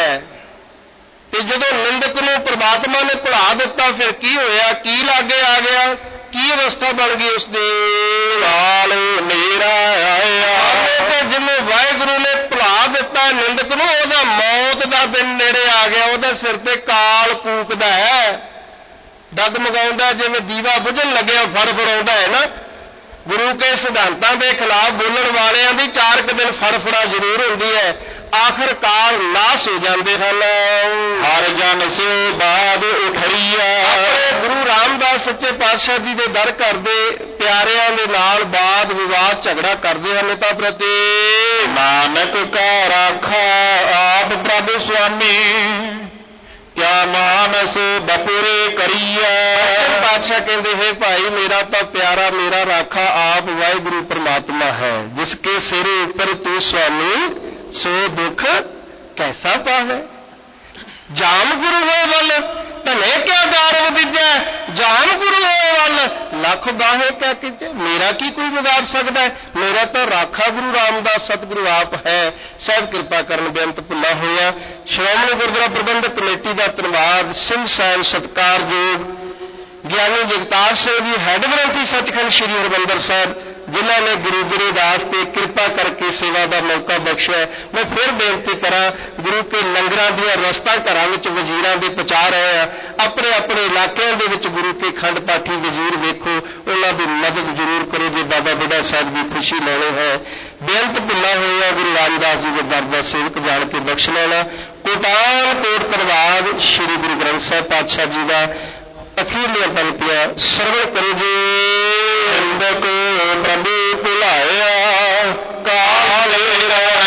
जदों निंदक नूं परमात्मा ने भुला दिता, फिर की होया, की लागे आ गया, की अवस्था बन गई उसदी। लाल नेरा आया। जिन्हें वाहिगुरू ने भुला दिता निंदक नूं, ओहदा मौत का दिन नेड़े आ गया। ओहदा सिर ते काल कूकदा है, डगमगाउंदा, जिवें दीवा बुझण लग्या फड़फड़ाउंदा है ना। गुरु के सिद्धांतों के खिलाफ बोलण वालियां दी 4 दिन फड़फड़ा जरूर होंदी है, आखिरकार नाश हो जाते हैं। हर जन से बाद उठरिया। गुरु रामदास सच्चे पातशाह जी के दर करते प्यारियां दे नाल वाद विवाद झगड़ा करते हैं नेता प्रति। नानक का राखा आप प्रभु स्वामी, क्या मानस बपुरे करिया। पातशाह कहते हैं भाई मेरा तो प्यारा मेरा राखा आप वाहिगुरु परमात्मा है, जिसके सिर ऊपर तू स्वामी सो दुख कैसा पावे। जाम गुरु हो बल धने क्या गारव दीजा, जान गुरु वाल लख बाहे क्या कीते, मेरा की कोई बिगाड़ सकता है, मेरा तो राखा गुरु रामदास सतगुरु आप है। साहब कृपा करन बेअंत भुला होया। श्रोमणी गुरुद्वारा प्रबंधक कमेटी का धन्यवाद। सिंह साहब सत्कारयोग ਗਿਆਨੀ ਜਗਤਾਰ ਸਿੰਘ जी हैड ग्रंथी सचखंड श्री हरमंदर साहब जिन्हों ने गुरु गुरुदास से कृपा करके सेवा का मौका बख्शिया। मैं फिर बेनती करा, गुरु के लंगर दियां रस्तां घरां विच वजीरां दे पहुंचा रहे हैं, अपने अपने इलाकों दे विच गुरु के खंड पाठी वजीर वेखो, उन्हां दी मदद जरूर करो जे बाबा बुढ़ा साहब की खुशी लेनी है। बेअंत भुला होया गुरु रामदास जी के दर दा सेवक जान के बख्श लेना। कोटान कोट धन्यवाद श्री गुरु ग्रंथ साहिब पातशाह जी का। अखीरलियां पंक्तियां सरवण करो जी। को प्रभु भुलाया काले